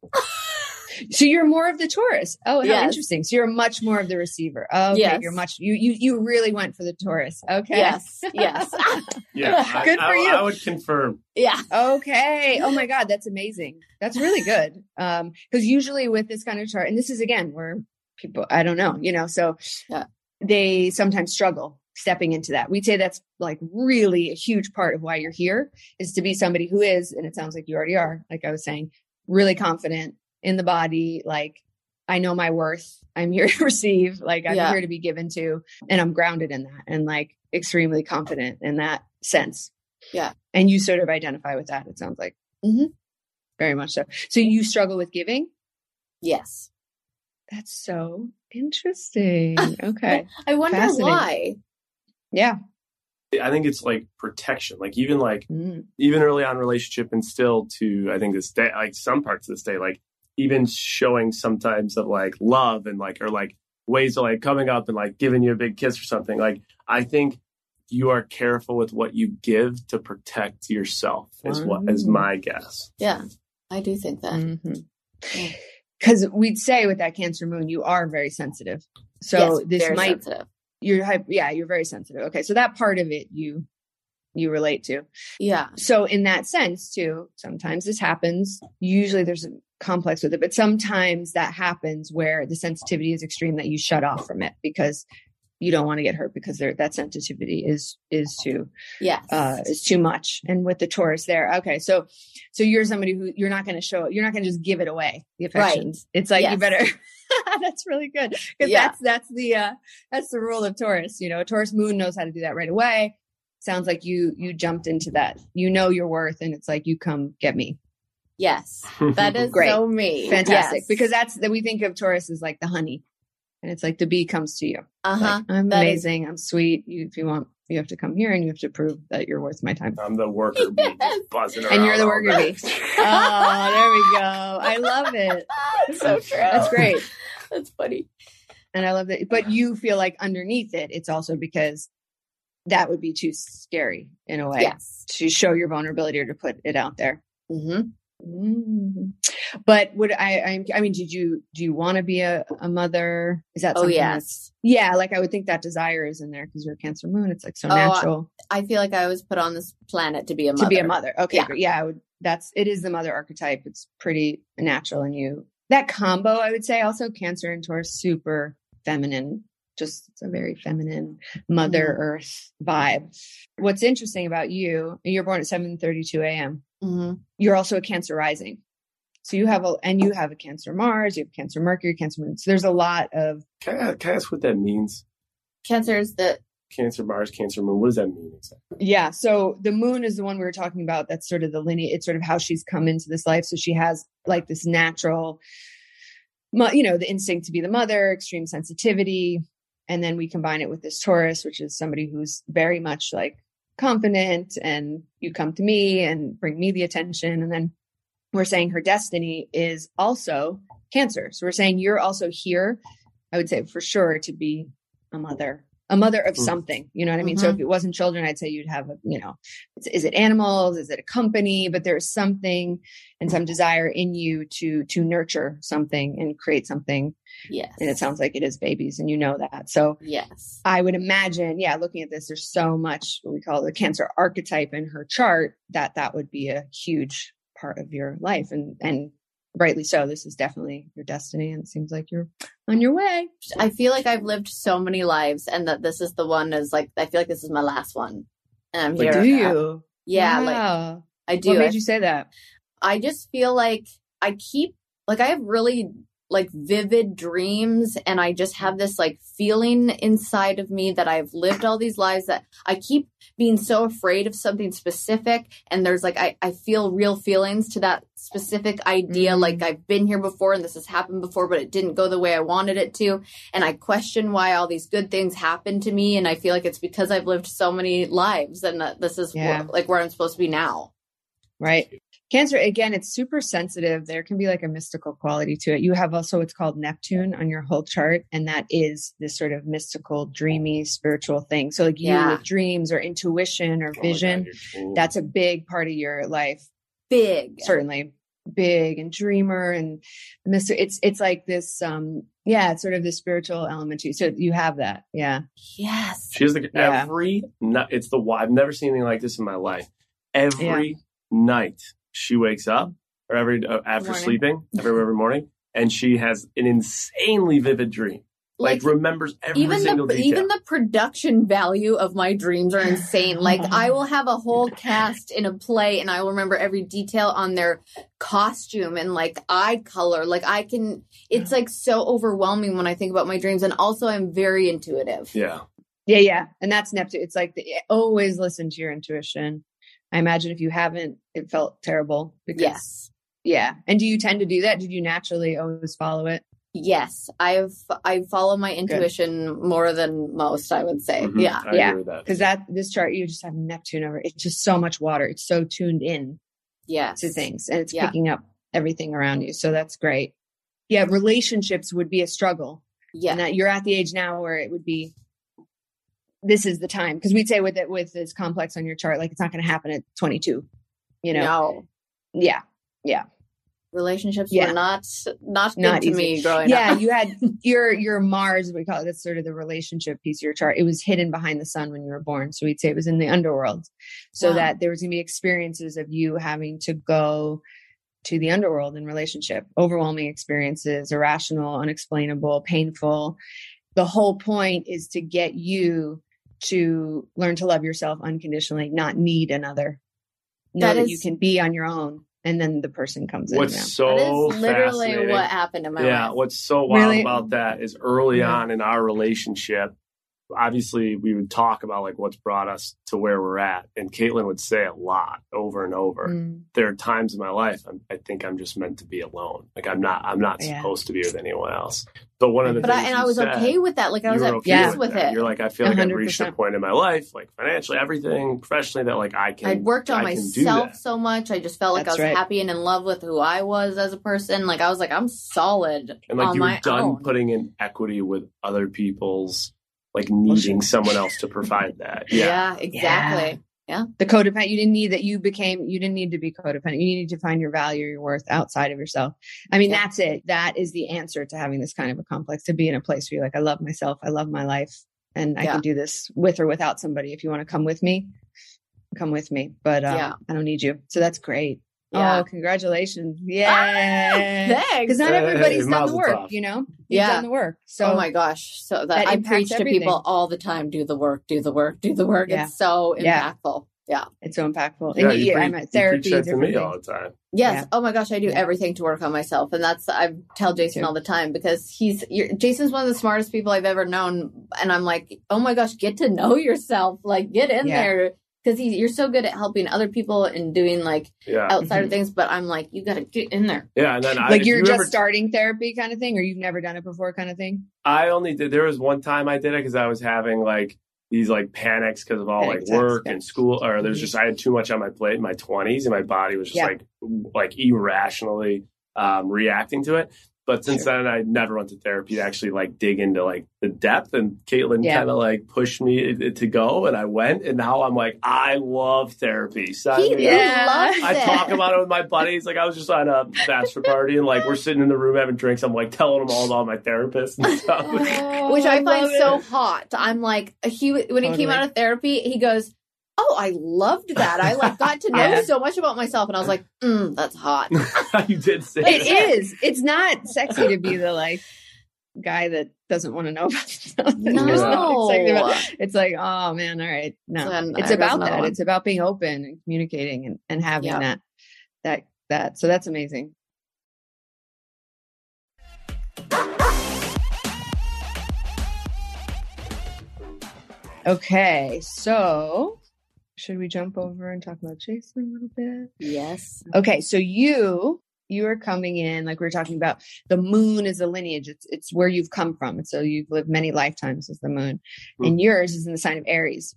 So you're more of the Taurus. Oh, how yes. interesting. So you're much more of the receiver. Oh, okay. Yes. You're much, you, you, you really went for the Taurus. Okay. Yes. Yes. yeah. Good I, for I, you. I would confirm. Yeah. Okay. Oh my God. That's amazing. That's really good. Um, cause usually with this kind of chart, and this is again, where people, I don't know, you know, so yeah. they sometimes struggle stepping into that. We'd say that's like really a huge part of why you're here, is to be somebody who is, and it sounds like you already are, like I was saying, really confident in the body. Like, I know my worth. I'm here to receive, like I'm yeah. here to be given to, and I'm grounded in that, and like extremely confident in that sense. Yeah. And you sort of identify with that. It sounds like mm-hmm. very much so. So you struggle with giving? Yes. That's so interesting. Okay. I wonder why. Yeah. I think it's like protection, like even like, mm. even early on relationship, and still to, I think this day, like some parts of this day, like even showing sometimes of like love, and like, or like ways of like coming up and like giving you a big kiss or something. Like, I think you are careful with what you give to protect yourself is what is my guess. Yeah, I do think that. Mm-hmm. Yeah. Because we'd say with that Cancer moon, you are very sensitive. So yes, this very might, sensitive. You're, yeah, you're very sensitive. Okay. So that part of it, you, you relate to. Yeah. So in that sense too, sometimes this happens. Usually there's a complex with it, but sometimes that happens where the sensitivity is extreme, that you shut off from it because you don't want to get hurt, because there, that sensitivity is, is too, yes. uh, is too much. And with the Taurus there. Okay. So, so you're somebody who you're not going to show, you're not going to just give it away. The affections. Right. It's like, yes. you better, that's really good. Cause yeah. that's, that's the, uh, that's the rule of Taurus. You know, a Taurus moon knows how to do that right away. Sounds like you, you jumped into that, you know, your worth, and it's like, you come get me. Yes. That is great. So me. Fantastic. Yes. Because that's that we think of Taurus as like the honey. And it's like the bee comes to you. Uh-huh. Like, I'm that amazing. Is... I'm sweet. You, if you want, you have to come here, and you have to prove that you're worth my time. I'm the worker bee, just buzzing around. And you're the worker bee. Oh, there we go. I love it. That's so true. That's great. That's funny. And I love that. But you feel like underneath it, it's also because that would be too scary in a way. Yes. To show your vulnerability or to put it out there. Mm-hmm. Mm-hmm. But would I, I, I mean, did you, do you want to be a, a mother? Is that something? Oh, yes. Yeah. Like I would think that desire is in there because you're a Cancer moon. It's like so oh, natural. I feel like I was put on this planet to be a mother. To be a mother. Okay. Yeah. Great. Yeah. I would, that's, it is the mother archetype. It's pretty natural in you. That combo, I would say also Cancer and Taurus, super feminine. Just it's a very feminine Mother mm-hmm. Earth vibe. What's interesting about you, you're born at seven thirty-two a.m. Mm-hmm. You're also a Cancer rising. So you have a, and you have a Cancer Mars, you have Cancer Mercury, Cancer Moon. So there's a lot of. Can I, can I ask what that means? Cancer is the Cancer Mars, Cancer Moon. What does that mean exactly? Yeah. So the moon is the one we were talking about. That's sort of the lineage. It's sort of how she's come into this life. So she has like this natural, you know, the instinct to be the mother, extreme sensitivity. And then we combine it with this Taurus, which is somebody who's very much like confident, and you come to me and bring me the attention. And then we're saying her destiny is also Cancer. So we're saying you're also here, I would say for sure, to be a mother, a mother of something, you know what I mean? Mm-hmm. So if it wasn't children, I'd say you'd have a, you know, is it animals? Is it a company? But there's something and some desire in you to, to nurture something and create something. Yes. And it sounds like it is babies, and you know that. So yes, I would imagine, yeah, looking at this, there's so much what we call the Cancer archetype in her chart that that would be a huge part of your life. And, and rightly so. This is definitely your destiny, and it seems like you're on your way. I feel like I've lived so many lives, and that this is the one is like, I feel like this is my last one. And I'm like, here. Do you? Yeah. Wow. Like I do. What made I, you say that? I just feel like I keep, like I have really like vivid dreams, and I just have this like feeling inside of me that I've lived all these lives, that I keep being so afraid of something specific. And there's like, I, I feel real feelings to that specific idea. Mm-hmm. Like I've been here before and this has happened before, but it didn't go the way I wanted it to. And I question why all these good things happen to me. And I feel like it's because I've lived so many lives, and that this is yeah. wh- like where I'm supposed to be now. Right. Cancer, again, it's super sensitive. There can be like a mystical quality to it. You have also what's called Neptune on your whole chart, and that is this sort of mystical, dreamy, spiritual thing. So like you yeah. with dreams or intuition or vision, oh God, that's a big part of your life. Big. Certainly. Big and dreamer and mystical. It's, it's like this, um, yeah, it's sort of the spiritual element too. So you have that. Yeah. Yes. She has like yeah. every, it's the, I've never seen anything like this in my life. Every yeah. night she wakes up, or every uh, after morning. sleeping, every every morning, and she has an insanely vivid dream. Like, like remembers every even single the, detail. Even the production value of my dreams are insane. Like I will have a whole cast in a play, and I will remember every detail on their costume and like eye color. Like I can, it's like so overwhelming when I think about my dreams. And also I'm very intuitive. Yeah. Yeah. Yeah. And that's Neptune. It's like the, always listen to your intuition. I imagine if you haven't, it felt terrible. Because, yes. Yeah. And do you tend to do that? Did you naturally always follow it? Yes. I've, I follow my intuition Good. more than most, I would say. Mm-hmm. Yeah. I yeah. agree with that. Because that, this chart, you just have Neptune over. It's just so much water. It's so tuned in yes. to things, and it's yeah. picking up everything around you. So that's great. Yeah. Relationships would be a struggle. Yeah. And that you're at the age now where it would be, this is the time, because we'd say with it with this complex on your chart, like it's not going to happen at twenty-two, you know? No. Yeah. Yeah. Relationships yeah. were not, not good not to easy. me growing yeah, up. you had your, your Mars, we call it, that's sort of the relationship piece of your chart. It was hidden behind the sun when you were born. So we'd say it was in the underworld, so wow. that there was going to be experiences of you having to go to the underworld in relationship, overwhelming experiences, irrational, unexplainable, painful. The whole point is to get you to learn to love yourself unconditionally, not need another. Know that, that is, you can be on your own, and then the person comes what's in. What's so that is literally what happened in my yeah, life. What's so wild really? about that is early yeah. on in our relationship, obviously we would talk about like what's brought us to where we're at. And Caitlin would say a lot over and over. Mm. There are times in my life, I'm, I think I'm just meant to be alone. Like I'm not, I'm not yeah. supposed to be with anyone else. But one of the but things I, and I was said, okay with that. Like I was at okay peace with, with it. You're like, I feel like one hundred percent. I've reached a point in my life, like financially, everything, professionally, that like I can. I'd worked on I myself so much. I just felt like That's I was right. happy and in love with who I was as a person. Like I was like, I'm solid. And like on you were my done own. putting in equity with other people's, like needing someone else to provide that. Yeah, yeah exactly. Yeah. Yeah. The codependent, you didn't need that. You became, you didn't need to be codependent. You needed to find your value, your worth outside of yourself. I mean, yeah. that's it. That is the answer to having this kind of a complex, to be in a place where you're like, I love myself. I love my life. And I yeah. can do this with or without somebody. If you want to come with me, come with me. But um, yeah. I don't need you. So that's great. Yeah. Oh, congratulations. Yeah. Ah, thanks. Because not everybody's hey, done the work, tough. you know? You've yeah. done the work. So oh my gosh. So that, that I preach to everything. people all the time. Do the work, do the work, do the work. Yeah. It's so impactful. Yeah. It's so impactful. Yeah, and you yeah, pre- I'm at you therapy. preach that to me different all things. the time. Yes. Yeah. Oh my gosh, I do Yeah. everything to work on myself, and that's I tell Jason too. all the time because he's you're, Jason's one of the smartest people I've ever known, and I'm like, oh my gosh, get to know yourself, like get in Yeah. there because he you're so good at helping other people and doing like Yeah. outside Mhm. of things, but I'm like, you got to get in there. Yeah. And then I, Like if you're you just ever- starting therapy kind of thing, or you've never done it before kind of thing? I only did, there was one time I did it because I was having like these like panics because of all Panic like attacks, work yeah. and school, or there's Mhm. just, I had too much on my plate in my twenties and my body was just Yeah. like, like irrationally um, reacting to it. But since Sure. then, I never went to therapy to actually like dig into like the depth. And Caitlin Yeah. kind of like pushed me to go, and I went. And now I'm like, I love therapy. Sign He me Yeah. up. loves I it. talk about it with my buddies. Like I was just on a bachelor party, and like we're sitting in the room having drinks. I'm like telling them all about my therapist and stuff. Which I find so hot. I'm like, he when he Totally. came out of therapy, he goes, "Oh, I loved that. I like got to know Yeah. so much about myself." And I was like, mm, "That's hot." You did say It that. is. It's not sexy to be the like guy that doesn't want to know about stuff. No. There's nothing sexy about- It's like, oh man, all right. No. Then It's there's about another that. one. It's about being open and communicating and, and having Yeah. that that that. So that's amazing. Okay, so should we jump over and talk about Jason a little bit? Yes. Okay, so you you are coming in, like we were talking about, the moon is a lineage. It's it's where you've come from. And so you've lived many lifetimes as the moon. Hmm. And yours is in the sign of Aries,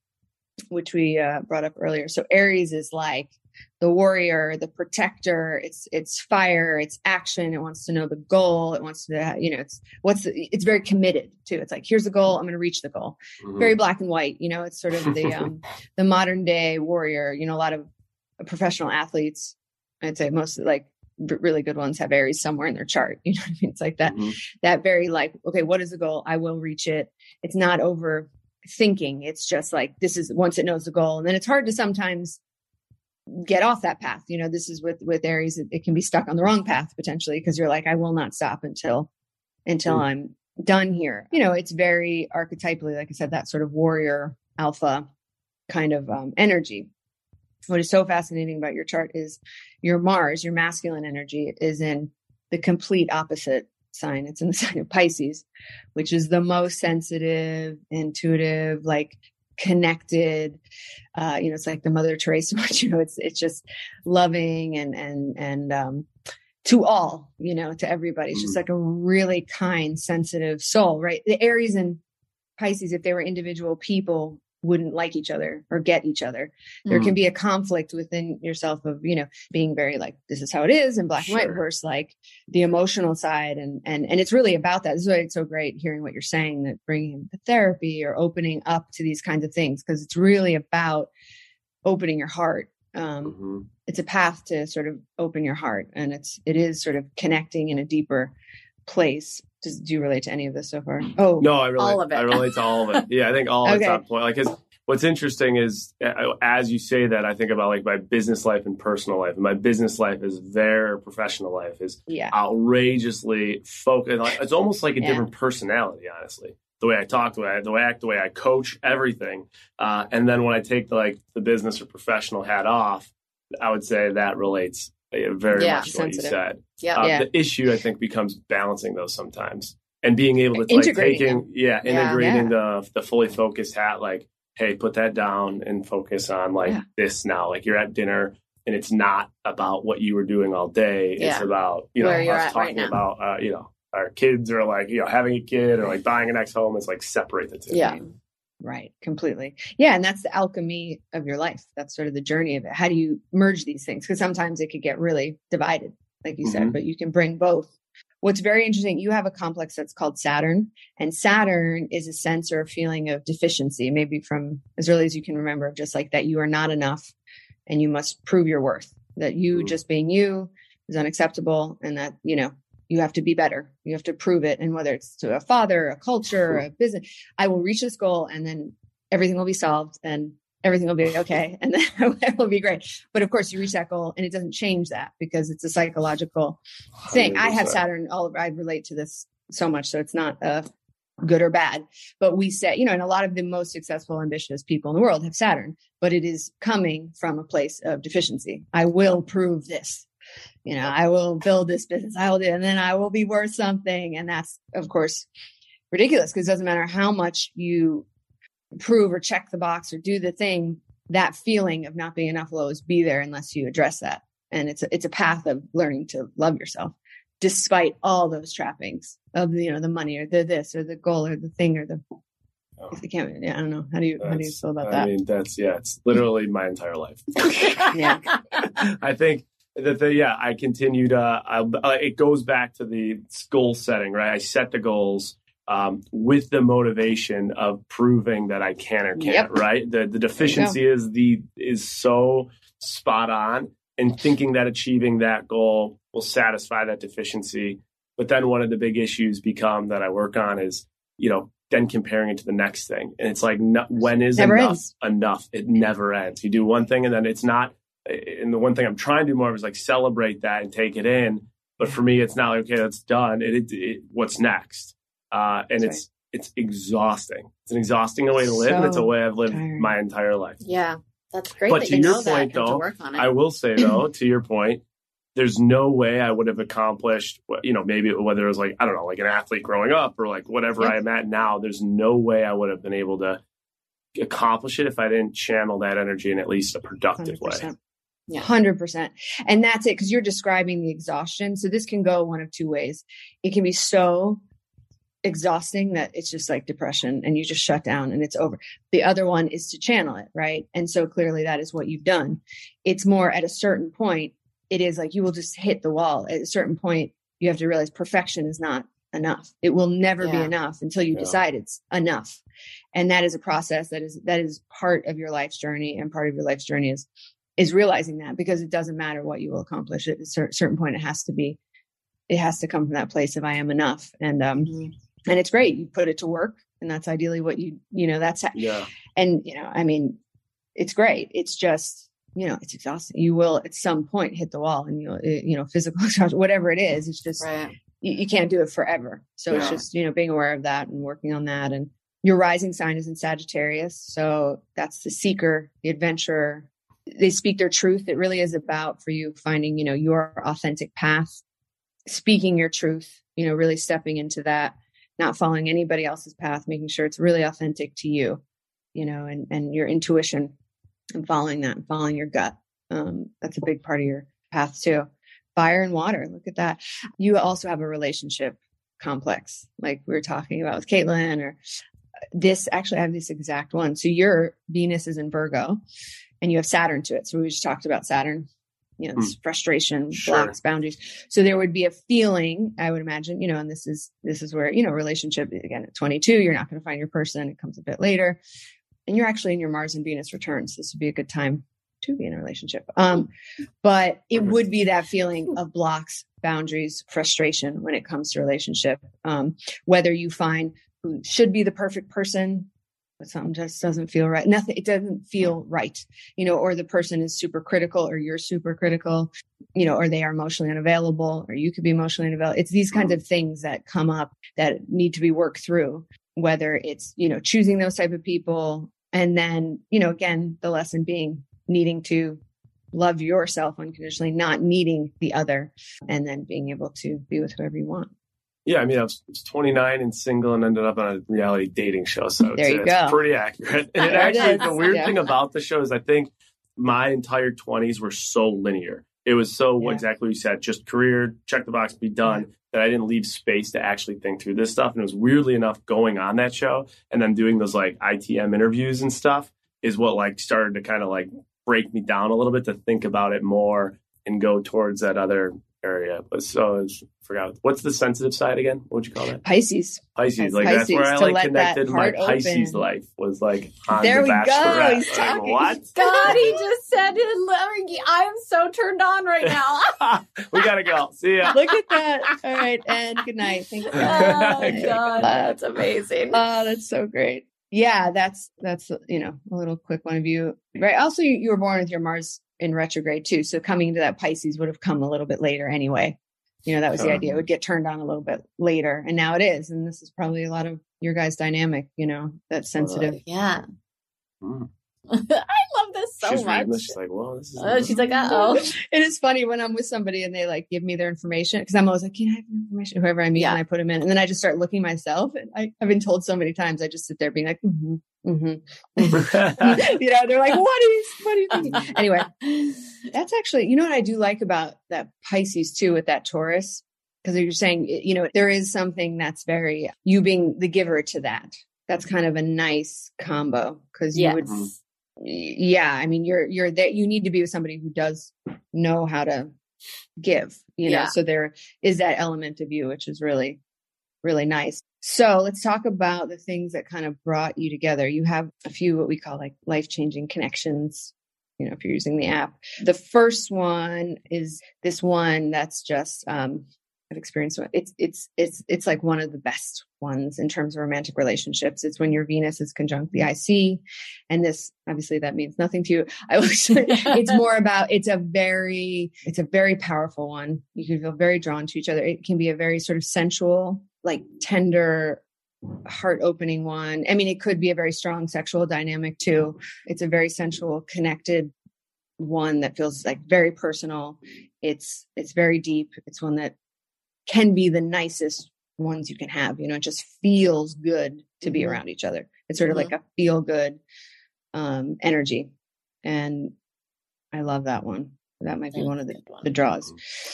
which we uh, brought up earlier. So Aries is like the warrior, the protector. It's it's fire, it's action. It wants to know the goal. It wants to, you know, it's what's the, it's very committed too. It's like, here's the goal. I'm going to reach the goal. Mhm. Very black and white. You know, it's sort of the um, the modern day warrior. You know, a lot of professional athletes, I'd say most like r- really good ones have Aries somewhere in their chart. You know what I mean? It's like that, Mhm. that very like, okay, what is the goal? I will reach it. It's not over thinking. It's just like, this is once it knows the goal. And then it's hard to sometimes get off that path. You know, this is with, with Aries, it, it can be stuck on the wrong path potentially, because you're like, I will not stop until, until Mm. I'm done here. You know, it's very archetypally, like I said, that sort of warrior alpha kind of um, energy. What is so fascinating about your chart is your Mars, your masculine energy, is in the complete opposite sign. It's in the sign of Pisces, which is the most sensitive, intuitive, like connected. Uh, you know, it's like the Mother Teresa, you know, it's it's just loving and and and um, to all, you know, to everybody. It's just Mhm. like a really kind, sensitive soul, right? The Aries and Pisces, if they were individual people, wouldn't like each other or get each other. There Mm. can be a conflict within yourself of, you know, being very like, this is how it is in black and white Sure. versus like the emotional side. And, and, and it's really about that. This is why it's so great hearing what you're saying, that bringing him to therapy or opening up to these kinds of things, because it's really about opening your heart. Um, Mhm. it's a path to sort of open your heart, and it's, it is sort of connecting in a deeper place. Does, do you relate to any of this so far? Oh, No, I relate. All of it. I relate to all of it. Yeah, I think all of it's Okay. on point. Like, 'cause what's interesting is, uh, as you say that, I think about like my business life and personal life. And my business life is their professional life is yeah. outrageously focused. Like, it's almost like a Yeah. different personality, honestly. The way I talk, the way I, the way I act, the way I coach, everything. Uh, and then when I take the, like the business or professional hat off, I would say that relates uh, very Yeah. much to what you Sensitive. said. Yeah. Uh, Yeah. The issue, I think, becomes balancing those sometimes and being able to like Integrating taking, yeah, Yeah. integrating the the fully focused hat. Like, hey, put that down and focus on like Yeah. this now. Like you're at dinner and it's not about what you were doing all day. It's Yeah. about you know Where you're us at right talking now. about uh, you know our kids or like you know having a kid or like buying a next home. It's like separate the two. Yeah. Right. Completely. Yeah. And that's the alchemy of your life. That's sort of the journey of it. How do you merge these things? Because sometimes it could get really divided, like you said, Mhm. but you can bring both. What's very interesting, you have a complex that's called Saturn, and Saturn is a sense or a feeling of deficiency, maybe from as early as you can remember, just like that you are not enough and you must prove your worth, that you Mhm. just being you is unacceptable, and that, you know, you have to be better. You have to prove it. And whether it's to a father, a culture, a business, I will reach this goal and then everything will be solved and everything will be okay. And then it will be great. But of course you reach that goal and it doesn't change that because it's a psychological thing. I have one hundred percent. Saturn all over. I relate to this so much. So it's not a, good or bad. But we say, you know, and a lot of the most successful, ambitious people in the world have Saturn, but it is coming from a place of deficiency. I will prove this. You know, I will build this business. I will do, and then I will be worth something. And that's, of course, ridiculous, because it doesn't matter how much you prove or check the box or do the thing, that feeling of not being enough will always be there unless you address that. And it's a, it's a path of learning to love yourself, despite all those trappings of, you know, the money or the this or the goal or the thing or the, oh. if you can't, yeah, I don't know. How do you, that's, how do you feel about I that? I mean, that's, yeah, it's literally my entire life. Yeah. I think that, the, yeah, I continued, uh, I, uh, it goes back to the goal setting, right? I set the goals um, with the motivation of proving that I can or can't, yep. right? The, the deficiency is the, is so spot on, and thinking that achieving that goal will satisfy that deficiency. But then one of the big issues become that I work on is, you know, then comparing it to the next thing. And it's like, no, when is never enough ends. enough? It never ends. You do one thing and then it's not. And the one thing I'm trying to do more of is like celebrate that and take it in. But for me, it's not like, okay, that's done. It, it, it what's next? Uh, and That's it's, right. it's exhausting. It's an exhausting way to live. So and it's a way I've lived tiring. my entire life. Yeah. That's great. But that to you your know point, that and though, to work on it. I will say, though, to your point, there's no way I would have accomplished, you know, maybe whether it was like, I don't know, like an athlete growing up or like whatever Yep. I'm at now, there's no way I would have been able to accomplish it if I didn't channel that energy in at least a productive one hundred percent. way. Yeah. one hundred percent. And that's it, because you're describing the exhaustion. So this can go one of two ways. It can be so exhausting that it's just like depression and you just shut down and it's over. The other one is to channel it, right? And so clearly that is what you've done. It's more at a certain point, it is like you will just hit the wall. At a certain point, you have to realize perfection is not enough. It will never Yeah. be enough until you Yeah. decide it's enough. And that is a process that is that is part of your life's journey, and part of your life's journey is is realizing that, because it doesn't matter what you will accomplish. At a cer- certain point, it has to be, it has to come from that place of I am enough. And um, Mhm. and it's great. You put it to work, and that's ideally what you you know that's Yeah. and you know I mean, it's great. It's just, you know, it's exhausting. You will at some point hit the wall, and you'll you know physical exhaustion, whatever it is. It's just Right. you, you can't do it forever. So it's Yeah. just, you know, being aware of that and working on that. And your rising sign is in Sagittarius. So that's the seeker, the adventurer. They speak their truth. It really is about, for you, finding, you know, your authentic path, speaking your truth, you know, really stepping into that, not following anybody else's path, making sure it's really authentic to you, you know, and, and your intuition, and following that and following your gut. Um, that's a big part of your path too. Fire and water. Look at that. You also have a relationship complex, like we were talking about with Caitlin, or this, actually I have this exact one. So your Venus is in Virgo and you have Saturn to it. So we just talked about Saturn, you know, this Hmm. frustration, Sure. blocks, boundaries. So there would be a feeling, I would imagine, you know, and this is, this is where, you know, relationship, again, at twenty-two, you're not going to find your person. It comes a bit later, and you're actually in your Mars and Venus returns. This would be a good time to be in a relationship. Um, but it would be that feeling of blocks, boundaries, frustration when it comes to relationship. Um, whether you find who should be the perfect person, but something just doesn't feel right. Nothing, it doesn't feel right, you know, or the person is super critical, or you're super critical, you know, or they are emotionally unavailable, or you could be emotionally unavailable. It's these kinds of things that come up that need to be worked through, whether it's, you know, choosing those type of people. And then, you know, again, the lesson being needing to love yourself unconditionally, not needing the other, and then being able to be with whoever you want. Yeah, I mean, I was, was twenty-nine and single and ended up on a reality dating show. So There you it's, go. it's pretty accurate. And it There it actually, is. the weird Yeah. thing about the show is I think my entire twenties were so linear. It was so Yeah. exactly what you said, just career, check the box, be done, Yeah. that I didn't leave space to actually think through this stuff. And it was weirdly enough going on that show and then doing those like I T M interviews and stuff is what like started to kind of like break me down a little bit to think about it more and go towards that other area. But so I forgot, what's the sensitive side again? What would you call that? Pisces. Pisces. That's Like that's where Pisces, I to like let that connected my heart Pisces open. life was like on There the we go. Bachelorette. He's Like, talking. what? God, he just said it. I'm so turned on right now. We gotta go. See ya. Look at that. All right. And good night. Thank you. Oh, God. That's amazing. Oh, that's so great. Yeah, that's, that's, you know, a little quick one of you, right? Also, you, you were born with your Mars in retrograde too. So coming into that Pisces would have come a little bit later anyway. You know, that was the Um, idea. It would get turned on a little bit later. And now it is. And this is probably a lot of your guys' dynamic, you know, that's sensitive. Uh, yeah. Mm. I love this so she's much. reading this. She's like, well, this is. Oh, she's like, uh oh. It is funny when I'm with somebody and they like give me their information because I'm always like, can I have your information? Whoever I meet, Yeah. and I put them in, and then I just start looking myself. And I, I've been told so many times, I just sit there being like, mm-hmm, mm-hmm. You know, they're like, what are you, what are you thinking? Anyway, that's actually, you know what I do like about that Pisces too with that Taurus, because you're saying, you know, there is something that's very you being the giver to that. That's kind of a nice combo because you Yes. would. Yeah, I mean, you're you're that you need to be with somebody who does know how to give, you know. Yeah. So there is that element of you, which is really, really nice. So let's talk about the things that kind of brought you together. You have a few what we call like life-changing connections, you know, if you're using the app. The first one is this one that's just um I've experienced it. It's it's it's it's like one of the best ones in terms of romantic relationships. It's when your Venus is conjunct the I C, and this obviously that means nothing to you. I was, it's more about it's a very it's a very powerful one. You can feel very drawn to each other. It can be a very sort of sensual, like tender, heart opening one. I mean, it could be a very strong sexual dynamic too. It's a very sensual, connected one that feels like very personal. It's it's very deep. It's one that can be the nicest ones you can have. You know, it just feels good to be Mhm. around each other. It's sort of Mhm. like a feel good um, energy. And I love that one. That might be That's one a of the, good one. the draws.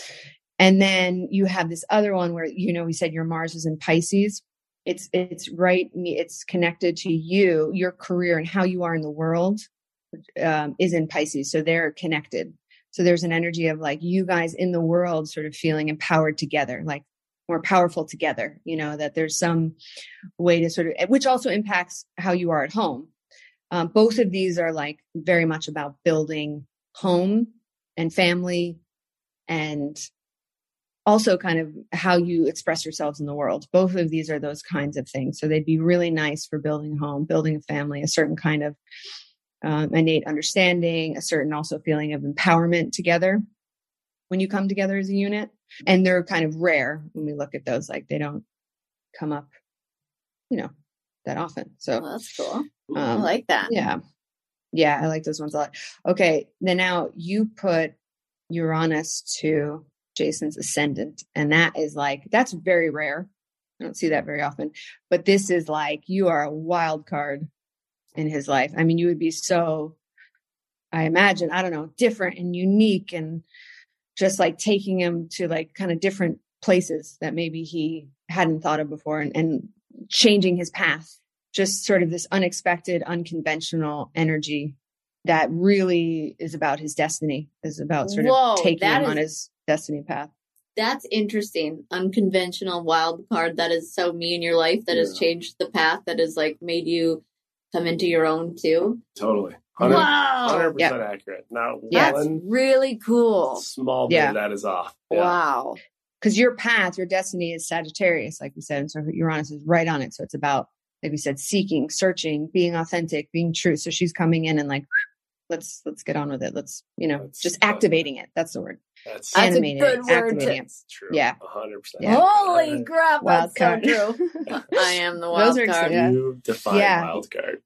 And then you have this other one where, you know, we said your Mars is in Pisces. It's, it's right. It's connected to you, your career and how you are in the world um, is in Pisces. So they're connected. So there's an energy of like you guys in the world sort of feeling empowered together, like more powerful together, you know, that there's some way to sort of, which also impacts how you are at home. Um, both of these are like very much about building home and family and also kind of how you express yourselves in the world. Both of these are those kinds of things. So they'd be really nice for building a home, building a family, a certain kind of Um, innate understanding, a certain also feeling of empowerment together when you come together as a unit. And they're kind of rare when we look at those, like they don't come up, you know, that often. So Well, that's cool. I um, like that. yeah. Yeah, I like those ones a lot. Okay. Then now you put Uranus to Jason's ascendant. And that is like, that's very rare. I don't see that very often. But this is like, you are a wild card in his life. I mean, you would be so, I imagine, I don't know, different and unique and just like taking him to like kind of different places that maybe he hadn't thought of before and, and changing his path. Just sort of this unexpected, unconventional energy that really is about his destiny, is about sort Whoa, of taking that him on is- his destiny path. That's interesting. Unconventional wild card that is so me in your life that has Yeah. changed the path that has like made you come into your own too. Totally. one hundred Wow. percent accurate. Not Yeah. That's one really cool. small bit Yeah. of that is off. Yeah. Wow. Because your path, your destiny is Sagittarius, like we said, and so Uranus is right on it. So it's about, like we said, seeking, searching, being authentic, being true. So she's coming in and like, let's let's get on with it. Let's, you know, That's- just activating it. That's the word. That's, That's a Animating good it, word activating to- it. that's true. Yeah. one hundred percent. Yeah. Holy crap, Wild that's so card. true. I am the wild Those are card. exciting. You define Yeah. wild card.